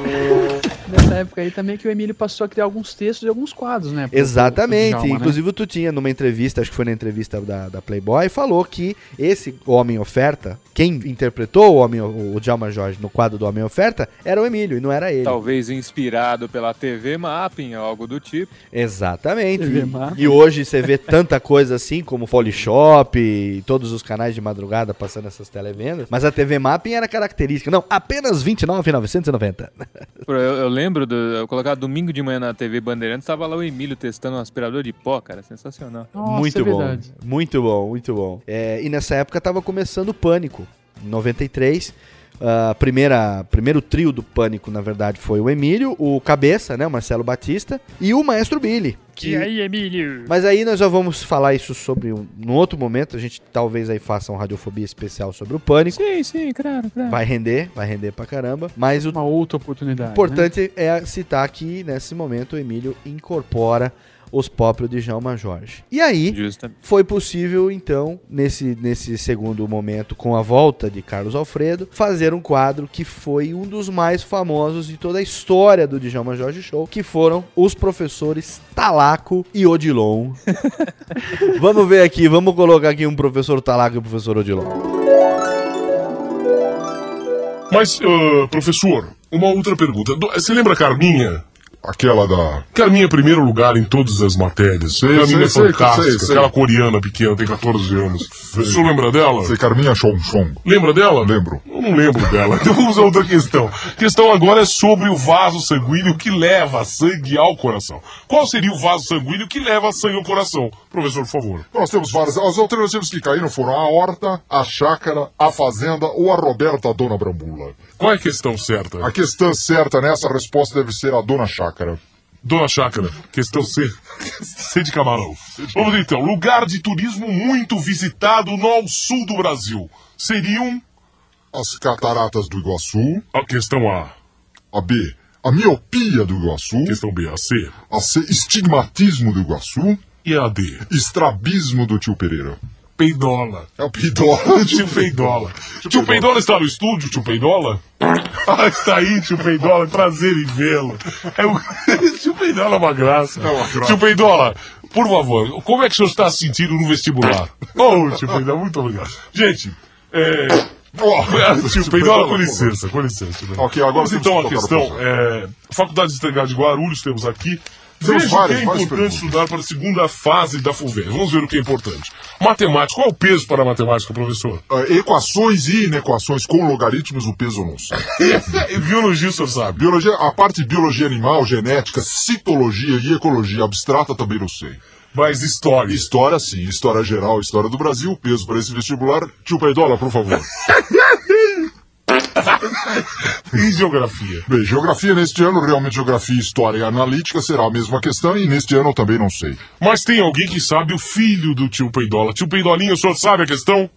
Nessa época aí também que o Emílio passou a criar alguns textos e alguns quadros, né? Exatamente. Djalma, inclusive o Tutinha, numa entrevista, acho que foi na entrevista da Playboy, falou que esse Homem Oferta, quem interpretou o Djalma Jorge no quadro do Homem Oferta, era o Emílio e não era ele. Talvez inspirado pela TV Mapping, algo do tipo. Exatamente. E hoje você vê tanta coisa assim, como Polishop e todos os canais de madrugada passando essas televendas, mas a TV Mapping era característica. Não, apenas R$29.990. Eu lembro eu colocar domingo de manhã na TV Bandeirantes, tava lá o Emílio testando um aspirador de pó, cara, sensacional. Nossa, muito bom, muito bom, muito bom. E nessa época tava começando o Pânico, em 93. Primeiro trio do Pânico, na verdade, foi o Emílio, o Cabeça, né, o Marcelo Batista, e o Maestro Billy. E aí, Emílio? Mas aí nós já vamos falar isso sobre num outro momento. A gente talvez aí faça um Radiofobia especial sobre o Pânico. Sim, claro. Vai render pra caramba. Mas uma outra oportunidade. O importante é citar que nesse momento o Emílio incorpora os próprios de Djalma Jorge. E aí, foi possível, então, nesse segundo momento, com a volta de Carlos Alfredo, fazer um quadro que foi um dos mais famosos de toda a história do Djalma Jorge Show, que foram os professores Talaco e Odilon. Vamos ver aqui, vamos colocar aqui um professor Talaco e um professor Odilon. Mas, professor, uma outra pergunta. Você lembra a Carminha? Aquela minha primeiro lugar em todas as matérias. Aquela menina fantástica, aquela coreana pequena, tem 14 anos. O senhor lembra dela? Sei, Carminha Chong. Lembra dela? Lembro. Eu não lembro dela. Então vamos a outra questão. A questão agora é sobre o vaso sanguíneo que leva sangue ao coração. Qual seria o vaso sanguíneo que leva sangue ao coração? Professor, por favor. Nós temos várias. As alternativas que caíram foram a horta, a chácara, a fazenda ou a Roberta Dona Brambula. Qual é a questão certa? A questão certa nessa resposta deve ser a Dona Chácara. Dona Chácara, questão C. C de camarão. Vamos então. Lugar de turismo muito visitado no sul do Brasil. Seriam... As cataratas do Iguaçu. A questão A. A B. A miopia do Iguaçu. Questão B. A C. A C. Estigmatismo do Iguaçu. E a D. Estrabismo do tio Pereira. Peidola. É o Peidola. Tio Peidola. Tio Peidola está no estúdio, tio Peidola? Ah, está aí, tio Peidola. Prazer em vê-lo. Tio Peidola é uma graça. Tio Peidola, por favor, como é que o senhor está se sentindo no vestibular? Oh, tio Peidola, muito obrigado. Gente, tio Peidola, com licença. Ok, agora vamos então a questão. Faculdade Estadual de Guarulhos temos aqui. Veja o que é importante estudar para a segunda fase da FUVEST. Vamos ver o que é importante. Matemática. Qual é o peso para a matemática, professor? Equações e inequações com logaritmos, o peso eu não sei. Biologia, o senhor sabe? A parte de biologia animal, genética, citologia e ecologia abstrata também não sei. Mas história? História, sim. História geral, história do Brasil. Peso para esse vestibular. Tio Peidola, por favor. E geografia? Bem, geografia neste ano, realmente geografia, história e analítica será a mesma questão e neste ano eu também não sei. Mas tem alguém que sabe, o filho do tio Peidola. Tio Peidolinho, o senhor sabe a questão?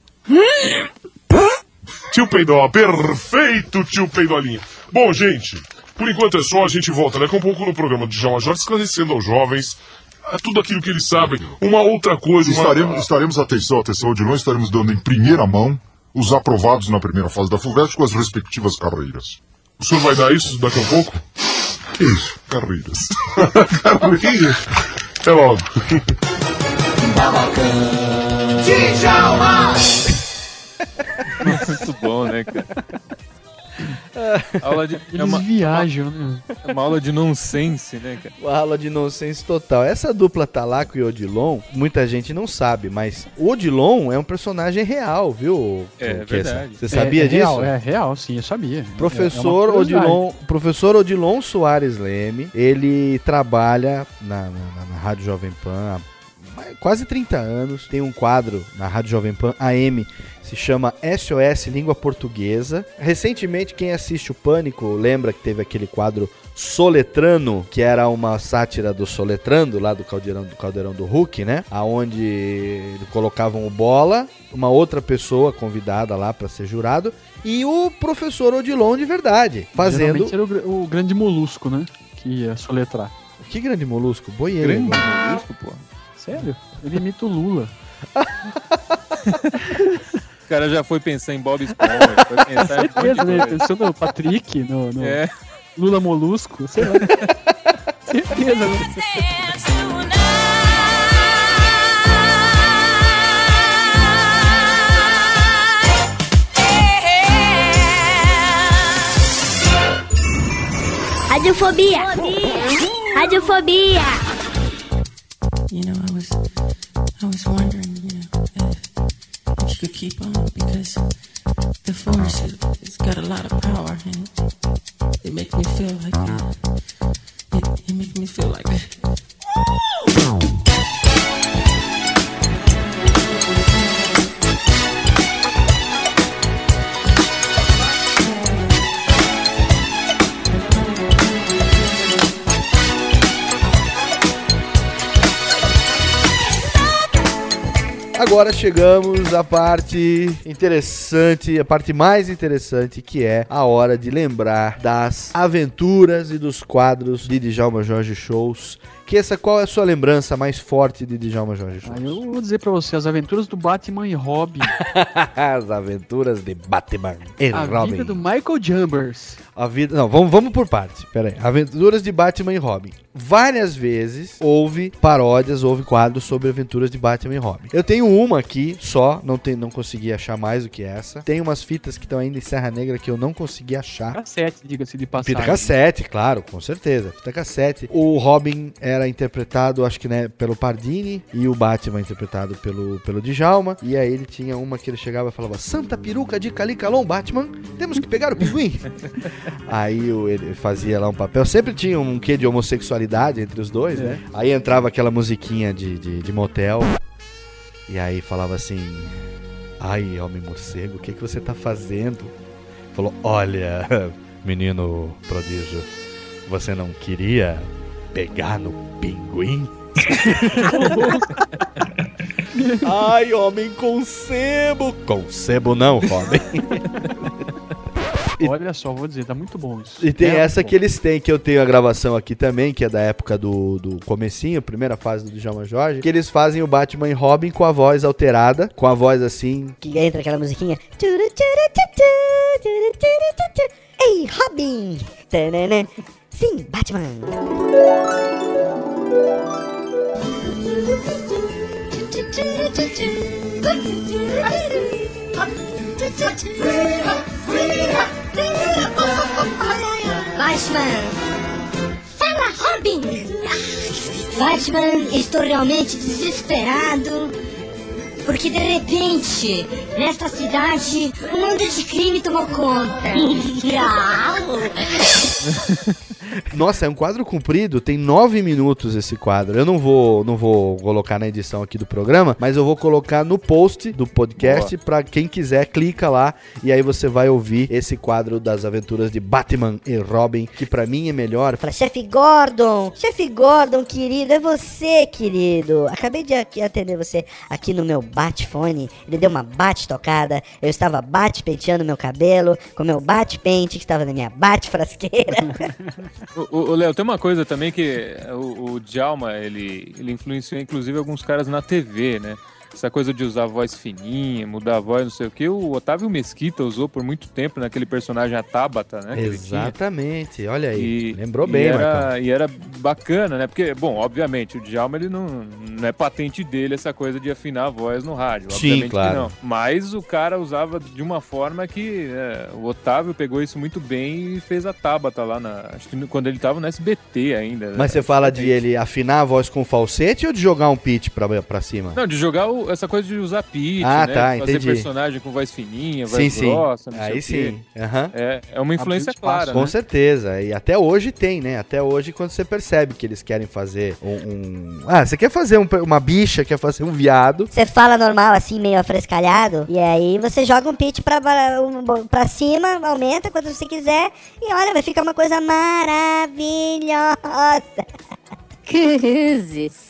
Tio Peidola, perfeito, tio Peidolinho. Bom, gente, por enquanto é só, a gente volta daqui a pouco no programa de Djalma Jorge, esclarecendo aos jovens tudo aquilo que eles sabem. Uma outra coisa... Estaremos, atenção, Odilon, estaremos dando em primeira mão os aprovados na primeira fase da FUVEST com as respectivas carreiras. O senhor vai dar isso daqui a pouco? Que isso? Carreiras. Carreiras? Até logo. Djalma! Muito bom, né, cara? Aula de... Eles viajam, né? É uma aula de nonsense, né, cara? Uma aula de nonsense total. Essa dupla Talaco e Odilon, muita gente não sabe, mas o Odilon é um personagem real, viu? É verdade. Você sabia disso? Real, é real, sim, eu sabia. Professor Odilon Soares Leme, ele trabalha na Rádio Jovem Pan há quase 30 anos. Tem um quadro na Rádio Jovem Pan AM, se chama SOS Língua Portuguesa. Recentemente, quem assiste o Pânico lembra que teve aquele quadro Soletrano, que era uma sátira do Soletrando, lá do Caldeirão do Hulk, né? Aonde colocavam o Bola, uma outra pessoa convidada lá para ser jurado, e o professor Odilon de verdade, fazendo... Geralmente era o grande molusco, né? Que ia soletrar. Que grande molusco? Boiê. Grande molusco, pô. Sério? Ele imita o Lula. O cara já foi pensar em Bob Esponja, foi pensar em certeza, né? Pensou no Patrick, no Lula Molusco, sei lá. Certeza, né? Radiofobia. Radiofobia. You know, I was wondering, if you could keep on, because the force, it's got a lot of power, and it makes me feel like it makes me feel like Agora chegamos à parte interessante, a parte mais interessante, que é a hora de lembrar das aventuras e dos quadros de Djalma Jorge Shows. Qual é a sua lembrança mais forte de Djalma Jorge Shows? Eu vou dizer pra você, as aventuras do Batman e Robin. As aventuras de Batman e Robin. A vida do Michael Chambers. Não, vamos por parte. Pera aí. Aventuras de Batman e Robin. várias vezes houve paródias, houve quadros sobre aventuras de Batman e Robin. Eu tenho uma aqui só, não consegui achar mais do que essa. Tem umas fitas que estão ainda em Serra Negra que eu não consegui achar. Cassete, diga-se de passagem. Fita cassete, claro, com certeza. Fita cassete. O Robin era interpretado, acho que né, pelo Pardini, e o Batman interpretado pelo Djalma. E aí ele tinha uma que ele chegava e falava: Santa peruca de Calicalon, Batman, temos que pegar o pinguim. Aí ele fazia lá um papel. Sempre tinha um quê de homossexualidade entre os dois, né? Aí entrava aquela musiquinha de motel. E aí falava assim: ai, homem morcego, o que você tá fazendo? Falou: olha, menino prodígio, você não queria pegar no pinguim? Ai, homem com sebo. Com sebo não, Robin. Olha só, vou dizer, tá muito bom isso. E tem essa que eles têm, que eu tenho a gravação aqui também, que é da época do comecinho, primeira fase do Djalma Jorge, que eles fazem o Batman e Robin com a voz alterada, com a voz assim... Que entra aquela musiquinha... Ei, Robin! Sim, Batman! Batman! Fala, Robin! Batman, estou realmente desesperado. Porque de repente, nesta cidade, um mundo de crime tomou conta. Nossa, é um quadro comprido, tem 9 minutos esse quadro. Eu não vou colocar na edição aqui do programa, mas eu vou colocar no post do podcast. Pra quem quiser, clica lá e aí você vai ouvir esse quadro das aventuras de Batman e Robin, que pra mim é melhor. Fala, chefe Gordon, querido, é você, querido. Acabei de atender você aqui no meu Batfone, ele deu uma bate-tocada, eu estava bate-penteando meu cabelo com meu bate-pente que estava na minha bate-frasqueira. O Léo, tem uma coisa também que o Djalma, ele influenciou inclusive alguns caras na TV, né? Essa coisa de usar voz fininha, mudar a voz, não sei o que, o Otávio Mesquita usou por muito tempo naquele personagem a Tabata, né? Exatamente, olha aí, lembrou bem, Marcão. E era bacana, né? Porque, bom, obviamente, o Djalma, ele não é patente dele essa coisa de afinar a voz no rádio, obviamente. Sim, claro. Que não. Mas o cara usava de uma forma que o Otávio pegou isso muito bem e fez a Tabata lá, acho que quando ele tava no SBT ainda. Mas você fala de ele afinar a voz com falsete ou de jogar um pitch pra cima? Não, de jogar essa coisa de usar pitch, né? Tá, fazer entendi. Personagem com voz fininha, voz grossa, não aí sei sim. o quê. É uma influência clara, com né? certeza. E até hoje tem, né? Até hoje, quando você percebe que eles querem fazer você quer fazer uma bicha, quer fazer um viado. Você fala normal, assim, meio afrescalhado, e aí você joga um pitch pra cima, aumenta quando você quiser, e olha, vai ficar uma coisa maravilhosa. Cruzes.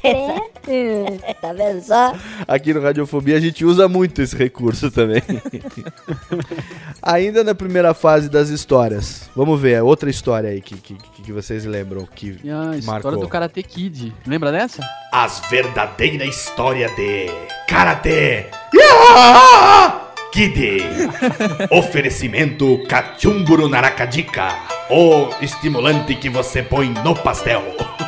Tá vendo só? Aqui no Radiofobia a gente usa muito esse recurso também. Ainda na primeira fase das histórias, vamos ver, outra história aí que vocês lembram que a história marcou. Do Karate Kid, lembra dessa? As verdadeira história de Karate Kid. Oferecimento Cachumburu Narakadika, o estimulante que você põe no pastel.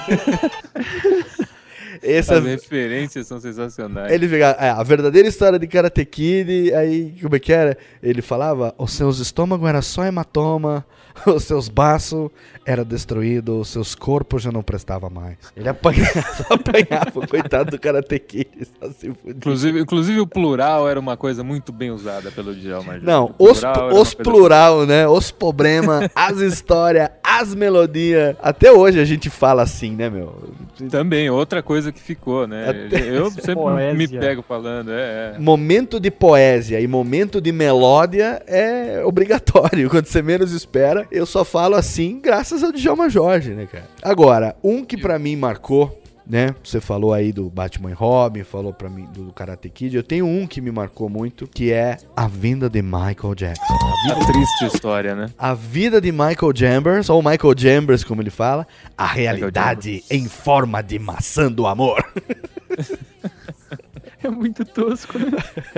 As referências são sensacionais. Ele fica, a verdadeira história de Karate Kid, aí como é que era? Ele falava, os seus estômagos era só hematoma, os seus baços era destruído, os seus corpos já não prestavam mais. Ele apanhava, coitado do Karate Kid. Inclusive o plural era uma coisa muito bem usada pelo Djalma. Não, os plural, né? Os problemas, as histórias, as melodias. Até hoje a gente fala assim, né, meu? Também, outra coisa que ficou, né? Eu sempre me pego falando. Momento de poesia e momento de melódia é obrigatório. Quando você menos espera, eu só falo assim graças ao Djalma Jorge, né, cara? Agora, um que pra mim marcou, né? Você falou aí do Batman e Robin, falou pra mim do Karate Kid. Eu tenho um que me marcou muito, que é a vinda de Michael Jackson. A triste história, né? A vida de Michael Chambers, ou Michael Chambers, como ele fala, a realidade em forma de maçã do amor. muito tosco, né?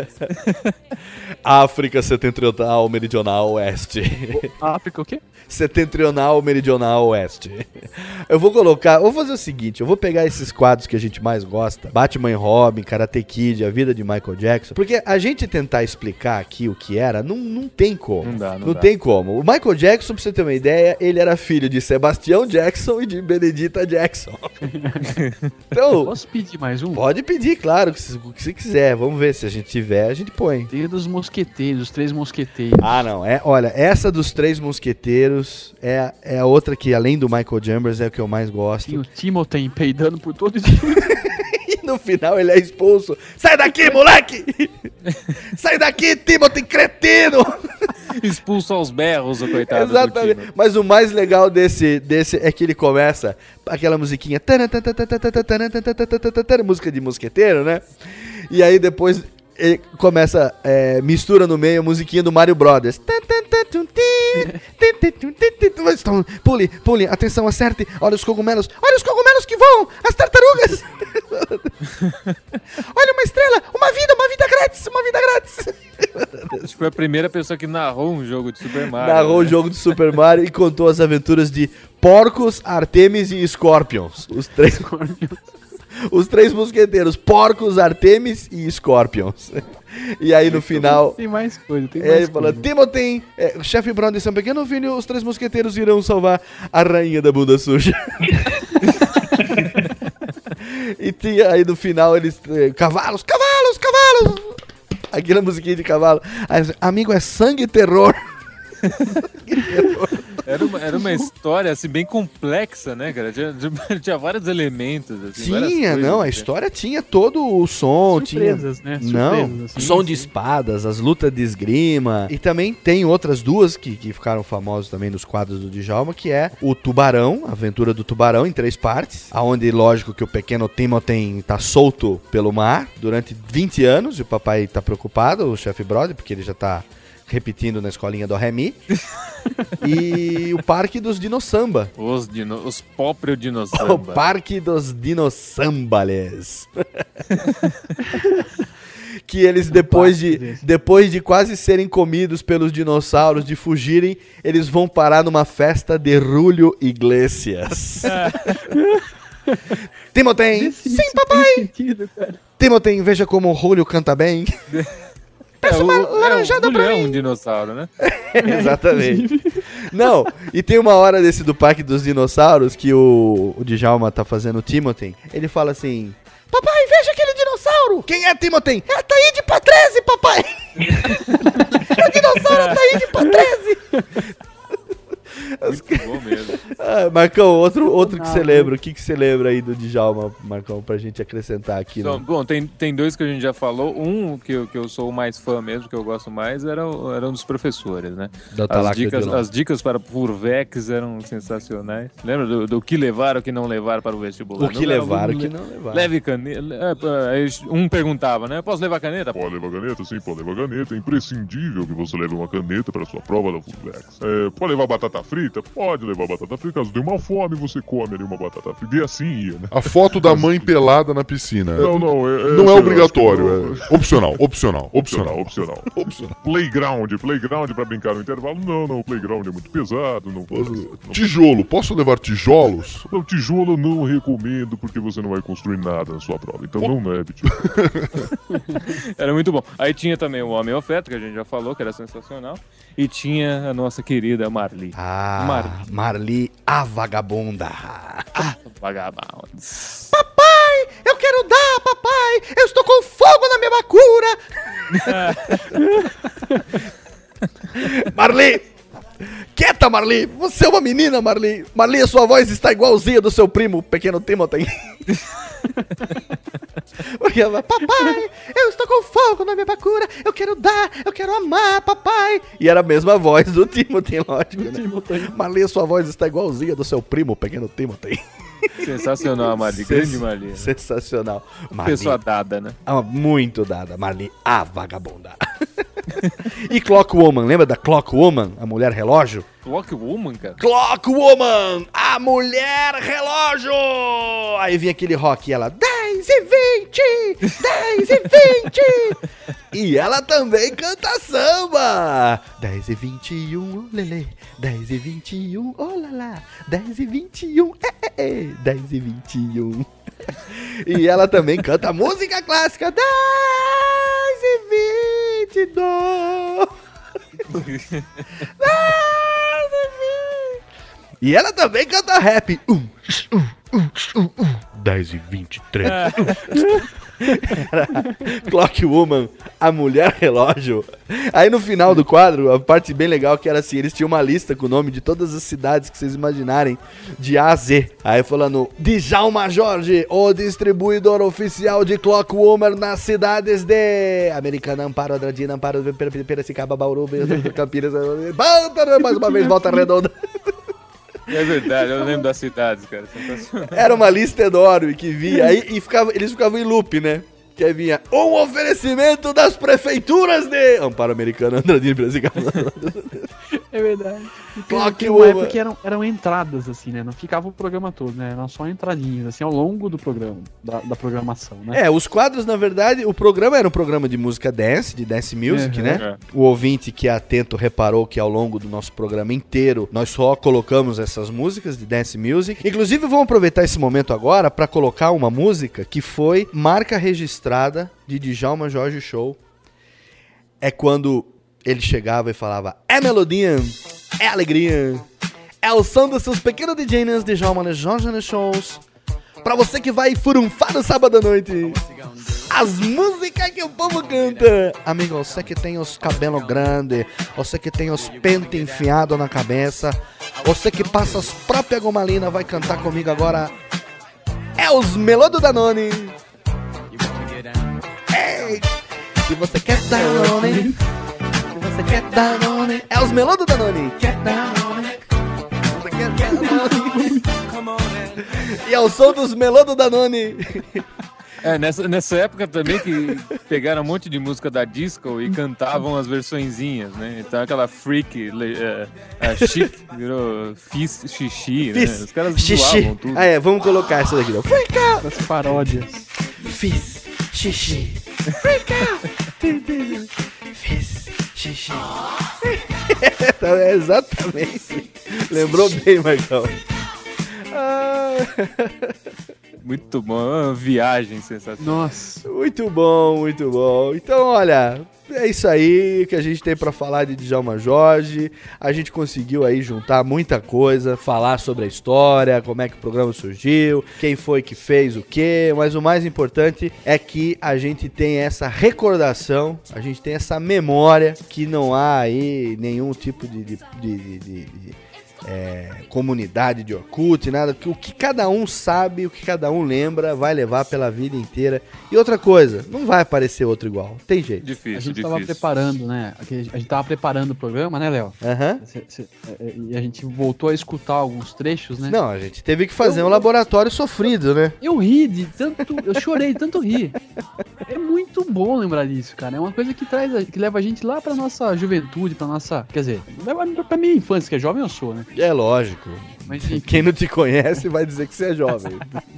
África Setentrional, Meridional, Oeste. África o quê? Setentrional, Meridional, Oeste. Vou fazer o seguinte, eu vou pegar esses quadros que a gente mais gosta, Batman e Robin, Karate Kid, A Vida de Michael Jackson, porque a gente tentar explicar aqui o que era, não tem como. Não tem como. O Michael Jackson, pra você ter uma ideia, ele era filho de Sebastião Jackson e de Benedita Jackson. Então, posso pedir mais um? Pode pedir, claro, o que você quiser. Vamos ver, se a gente tiver, a gente põe. Tem dos mosqueteiros, os 3 mosqueteiros. Ah, não. Olha, essa dos 3 mosqueteiros é a outra que, além do Michael Chambers, é o que eu mais gosto. Tem o Timothy peidando por todo dia. E no final ele é expulso. Sai daqui, moleque! Sai daqui, Timothy, cretino! Expulso aos berros, o coitado. Exatamente. Mas o mais legal desse é que ele começa aquela musiquinha. Música de mosqueteiro, né? E aí depois ele começa, mistura no meio a musiquinha do Mario Brothers. Pule, atenção, acerte. Olha os cogumelos que voam, as tartarugas. Olha uma estrela, uma vida grátis. Acho que foi a primeira pessoa que narrou um jogo de Super Mario. Narrou o jogo de Super Mario e contou as aventuras de Porcos, Artemis e Scorpions. Os 3 mosqueteiros, Porcos, Artemis e Scorpions. E aí no final... Tem mais coisa, ele fala, Timothy, o chefe Brown disse um pequeno filho, os 3 mosqueteiros irão salvar a rainha da bunda suja. E tinha aí no final eles... Cavalos! Aquela musiquinha de cavalo. Aí, amigo, é sangue e terror. Era uma história assim bem complexa, né, cara? Tinha vários elementos. Assim, tinha, não, a história tinha todo o som. Surpresas, tinha... né? Não, assim, som de espadas, as lutas de esgrima. E também tem outras 2 que ficaram famosas também nos quadros do Djalma, que é o Tubarão, a aventura do Tubarão em 3 partes. Onde, lógico, que o pequeno Timothy tá solto pelo mar durante 20 anos e o papai tá preocupado, o chefe Brody, porque ele já tá repetindo na escolinha do Remy. E o Parque dos Dinossamba. Os próprios Dinossamba. O Parque dos Dinossambales. Que eles, depois de quase serem comidos pelos dinossauros, de fugirem, eles vão parar numa festa de Julio Iglesias. Timothy! Sim, papai! Timothy, veja como o Julio canta bem. Peça uma laranjada pra mim. É um dinossauro, né? Exatamente. Não, e tem uma hora desse do Parque dos Dinossauros que o Djalma tá fazendo o Timothy. Ele fala assim: papai, veja aquele dinossauro! Quem é Timothy? É Ataíde Patrese, papai! É o dinossauro Ataíde Patrese! Muito bom mesmo. Marcão, outro que você lembra. O que você lembra aí do Djalma, Marcão, pra gente acrescentar aqui? Então, bom, tem 2 que a gente já falou. Um que eu sou o mais fã mesmo, que eu gosto mais, era um dos professores, né? As dicas para Purvex eram sensacionais. Lembra do que levar, o que não levar para o vestibular? O que levar, o que não levar. Leve caneta. Um perguntava, né? Posso levar caneta? Pode levar caneta? Sim, pode levar caneta. É imprescindível que você leve uma caneta para a sua prova da Purvex. Pode levar batata frita? Pode levar batata frita. Caso dê uma fome, você come ali uma batata frita. E assim ia, né? A foto da mãe pelada na piscina. Não é obrigatório. É opcional. Playground pra brincar no intervalo. Não, o playground é muito pesado. Não Tijolo. Posso levar tijolos? Não, tijolo não recomendo, porque você não vai construir nada na sua prova. Então não leve tijolo. Era muito bom. Aí tinha também o Homem Oferta, que a gente já falou, que era sensacional. E tinha a nossa querida Marli. Marli, a vagabunda. Vagabunda. Papai, eu quero dar, papai. Eu estou com fogo na minha bacura. Marli. Quieta, Marli. Você é uma menina, Marli. Marli, a sua voz está igualzinha do seu primo, pequeno Timothy. Porque ela, papai, eu estou com fogo na minha bacura, eu quero dar, eu quero amar, papai. E era a mesma voz do Timothy, lógico, né? Marli, a sua voz está igualzinha do seu primo, pequeno Timothy. Sensacional, Marli, grande Marli. Sensacional. Pessoa dada, né? Muito dada, Marli, a vagabunda. E Clockwoman, lembra da Clockwoman, a mulher relógio? Clockwoman, cara? Clockwoman, a mulher relógio! Aí vinha aquele rock e ela, 10 e 20, 10h20. E ela também canta samba. 10h21, lelê. 10h21, oh lá lá. 10h21, 10h21. E ela também canta música clássica. 10h22. 10h20. E ela também canta rap. 10h23. Era Clock Woman, a mulher relógio. Aí no final do quadro, a parte bem legal que era assim, eles tinham uma lista com o nome de todas as cidades que vocês imaginarem, de A a Z. Aí falando, Djalma Jorge, o distribuidor oficial de Clock Woman nas cidades de Americana, Amparo, Andradina, Amparo, Piracicaba, Bauru, Campinas, mais uma vez, Volta Redonda. É verdade, eu lembro das cidades, cara. Sensacional. Era uma lista enorme que vinha aí e eles ficavam em loop, né? Que aí vinha um oferecimento das prefeituras de Amparo, Americana, Andradina, Piracicaba. É verdade. Clock uma época Woman. que eram entradas, assim, né? Não ficava o programa todo, né? Eram só entradinhas, assim, ao longo do programa, da programação, né? Os quadros, na verdade, o programa era um programa de música dance, de dance music, Uhum. né? O ouvinte que é atento reparou que ao longo do nosso programa inteiro, nós só colocamos essas músicas de dance music. Inclusive, vamos aproveitar esse momento agora para colocar uma música que foi marca registrada de Djalma Jorge Show. É quando ele chegava e falava, é melodia, é alegria, é o som dos seus pequenos DJs de Djalma Jorge nos shows. Pra você que vai furunfar no sábado à noite. As músicas que o povo canta. Amigo, você que tem os cabelos grandes, você que tem os pentes enfiados na cabeça, você que passa as próprias gomalinas, vai cantar comigo agora. É os Melô do Danone. Ei, se você quer Danone, se você quer Danone, é os Melô do Danone. Quer Danone, você quer Danone. E é o som dos Melô do Danone. Nessa época também que pegaram um monte de música da disco e cantavam as versõezinhas, né? Então aquela freak, chic, virou fiz xixi, né? Os caras zoavam tudo. Vamos colocar essa daqui, ó. Freak out! Das paródias. Fiz xixi. Freak out! Fiz xixi. Então, exatamente. Lembrou bem, Marcão. Muito bom, é uma viagem sensacional. Nossa. Muito bom, muito bom. Então, olha, é isso aí que a gente tem pra falar de Djalma Jorge. A gente conseguiu aí juntar muita coisa, falar sobre a história, como é que o programa surgiu, quem foi que fez o quê, mas o mais importante é que a gente tem essa recordação, a gente tem essa memória que não há aí nenhum tipo de comunidade de Orkut, nada, que o que cada um sabe, o que cada um lembra, vai levar pela vida inteira. E outra coisa, não vai aparecer outro igual, tem jeito. Difícil, a gente tava preparando, né? A gente tava preparando o programa, né, Léo? E a gente voltou a escutar alguns trechos, né? Não, a gente teve que fazer um laboratório sofrido, né? Eu ri de tanto, eu chorei de tanto rir. É muito bom lembrar disso, cara. É uma coisa que que leva a gente lá pra nossa juventude, pra nossa, quer dizer, leva pra minha infância, que é jovem eu sou, né? É lógico. Mas, quem não te conhece vai dizer que você é jovem.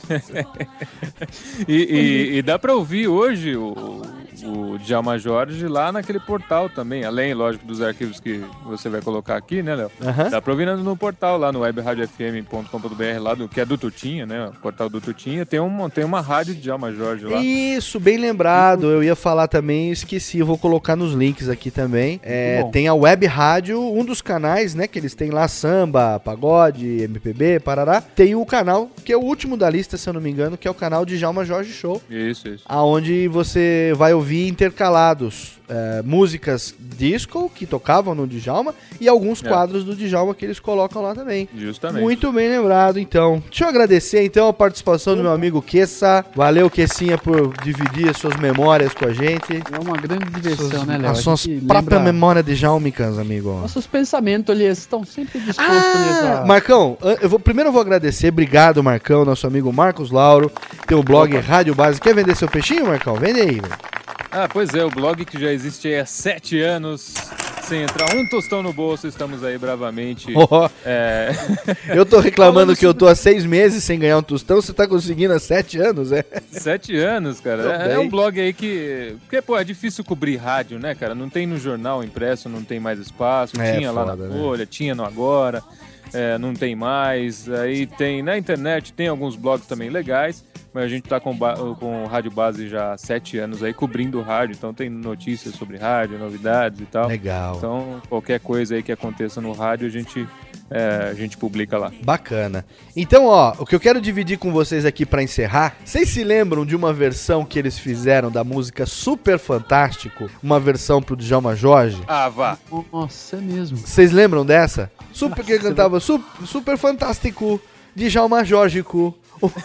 e dá pra ouvir hoje o Djalma Jorge lá naquele portal também, além, lógico, dos arquivos que você vai colocar aqui, né, Léo? Dá pra ouvir no portal lá no webradiofm.com.br, lá que é do Tutinha, né? O portal do Tutinha, tem uma rádio de Djalma Jorge lá. Isso, bem lembrado. Eu ia falar também, esqueci, eu vou colocar nos links aqui também. Tem a web rádio, um dos canais, né, que eles têm lá, samba, pagode, MPB, parará. Tem o canal, que é o último da lista, se eu não me engano, que é o canal de Djalma Jorge Show. Isso. Aonde você vai ouvir intercalados músicas disco que tocavam no Djalma e alguns quadros do Djalma que eles colocam lá também. Justamente. Muito bem lembrado, então. Deixa eu agradecer, então, a participação do meu amigo Kessa. Valeu, Kessinha, por dividir as suas memórias com a gente. É uma grande diversão, né, Léo? As suas próprias memórias de Djalmicas, amigo. Nossos pensamentos ali estão sempre dispostos a... Marcão, primeiro eu vou agradecer. Obrigado, Marcão, nosso amigo Marcos Lauro. Tem o blog Rádio Base. Quer vender seu peixinho, Marcão? Vende aí, velho. Pois é, o blog que já existe há 7 anos, sem entrar um tostão no bolso, estamos aí bravamente. Oh. Eu tô reclamando que eu tô há 6 meses sem ganhar um tostão, você tá conseguindo há 7 anos, 7 anos, cara. É um blog aí que... Porque, pô, é difícil cobrir rádio, né, cara? Não tem no jornal impresso, não tem mais espaço. Tinha lá na Folha, tinha no Agora, não tem mais. Aí tem na internet, tem alguns blogs também legais. Mas a gente tá com o Rádio Base já há 7 anos aí, cobrindo o rádio, então tem notícias sobre rádio, novidades e tal. Legal. Então, qualquer coisa aí que aconteça no rádio, a gente publica lá. Bacana. Então, ó, o que eu quero dividir com vocês aqui pra encerrar, vocês se lembram de uma versão que eles fizeram da música Super Fantástico? Uma versão pro Djalma Jorge? Ah, vá. Nossa, é mesmo. Vocês lembram dessa? Que cantava Super Fantástico, Djalma Jorgico.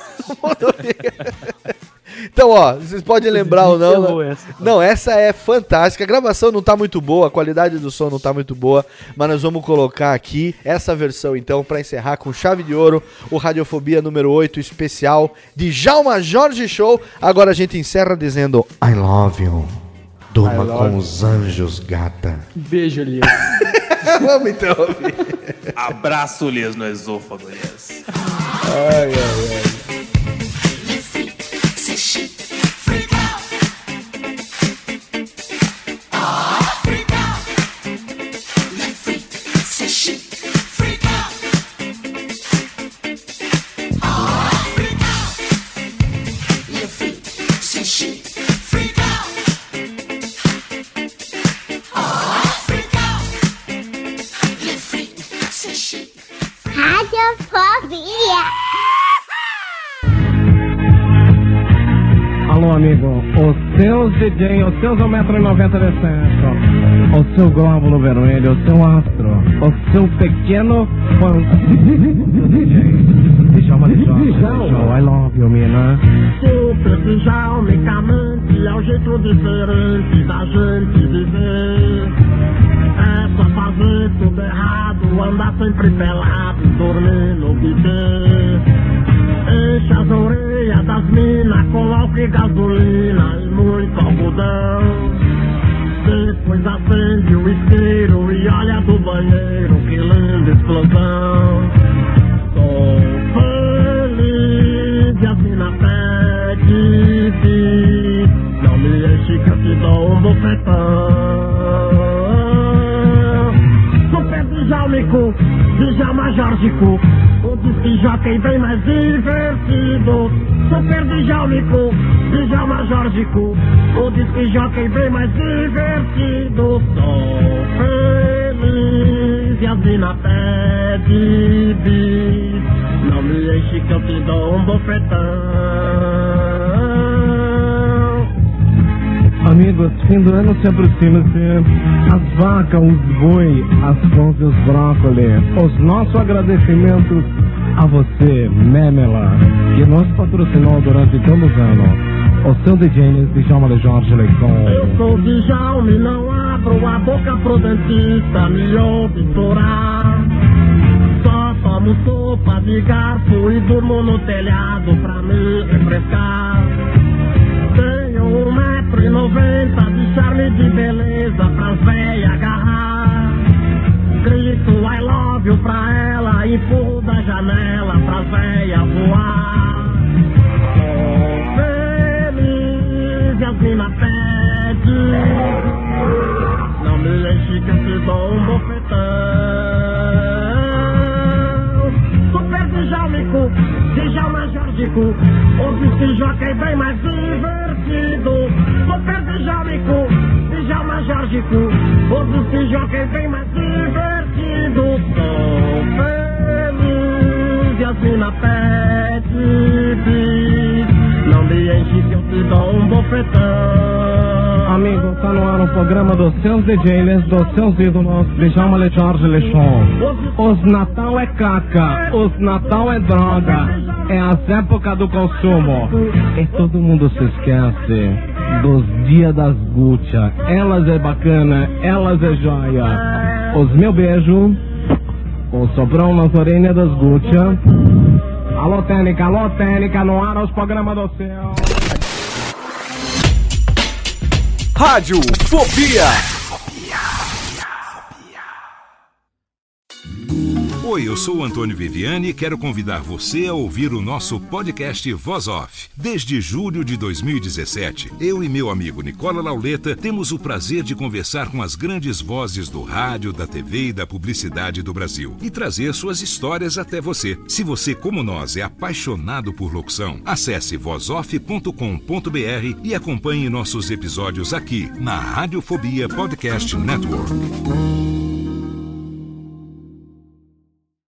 Então, ó, vocês podem lembrar ou não. Não, essa é fantástica. A gravação não tá muito boa, a qualidade do som não tá muito boa, mas nós vamos colocar aqui essa versão, então, pra encerrar com chave de ouro o Radiofobia número 8 especial de Djalma Jorge Show. Agora a gente encerra dizendo I love you. Durma com os anjos, gata. Beijo, Elias. Vamos então ouvir. Abraço, Elias, no esôfago, Elias. Ai, ai, ai. Alô, amigo, os seus DJ, os seus 1,90 m de centro, o seu glóbulo vermelho, o seu astro, o seu pequeno Djalma, I love you, mina. Super Djalma, camante, é o jeito diferente da gente viver. É só fazer tudo errado, andar sempre pelado, dormir no bidê. Enche as orelhas das minas com álcool e gasolina e muito algodão. Depois acende o isqueiro e olha do banheiro, que linda explosão. Tô feliz e as minas pedem, não me enche que eu te dou um bofetão. Super Djalmico, Djalma Jorgico, o disque jockey bem mais divertido. Super Djalmico, Djalma Jorgico, o disque jockey bem mais divertido. Tô feliz e a mina pede, não me enche que eu te dou um bofetão. Amigos, fim do ano se aproxima-se. As vacas, os boi, as couves e os brócolis. Os nossos agradecimentos a você, Memela, que nos patrocinou durante todos os anos. O seu DJ Djalma Jorge Leicon. Eu sou Djalma e não abro a boca pro dentista me obturar. Só tomo sopa de garfo e durmo no telhado pra me refrescar. Tenho 1,90 m de charme de beleza pras véias agarrar. Grito I love you pra ela, empurro da janela pras véias voar. Tô feliz e as mina pede, não me enche que eu te dou um bofetão. Super Djalmico, Djalma Jorgico, o disque jockey bem mais divertido. Super Djalmico, Djalma Jorgico, o disque jockey bem mais divertido. Tô feliz e as mina pede, não me enche que eu te dou um bofetão. Amigo, tá no ar o programa dos seus DJs, dos seus ídolos, Djalma Jorge Leicon. Os Natal é caca, os Natal é droga, é as épocas do consumo. E todo mundo se esquece dos dias das Gucci. Elas é bacana, elas é joia. Os meu beijo, o sobrão nas orelhas das Gucci. Alô Técnica, no ar os programas do céu. Rádio Fobia. Oi, eu sou o Antônio Viviani e quero convidar você a ouvir o nosso podcast Voz Off. Desde julho de 2017, eu e meu amigo Nicola Lauleta temos o prazer de conversar com as grandes vozes do rádio, da TV e da publicidade do Brasil e trazer suas histórias até você. Se você, como nós, é apaixonado por locução, acesse vozoff.com.br e acompanhe nossos episódios aqui na Radiofobia Podcast Network.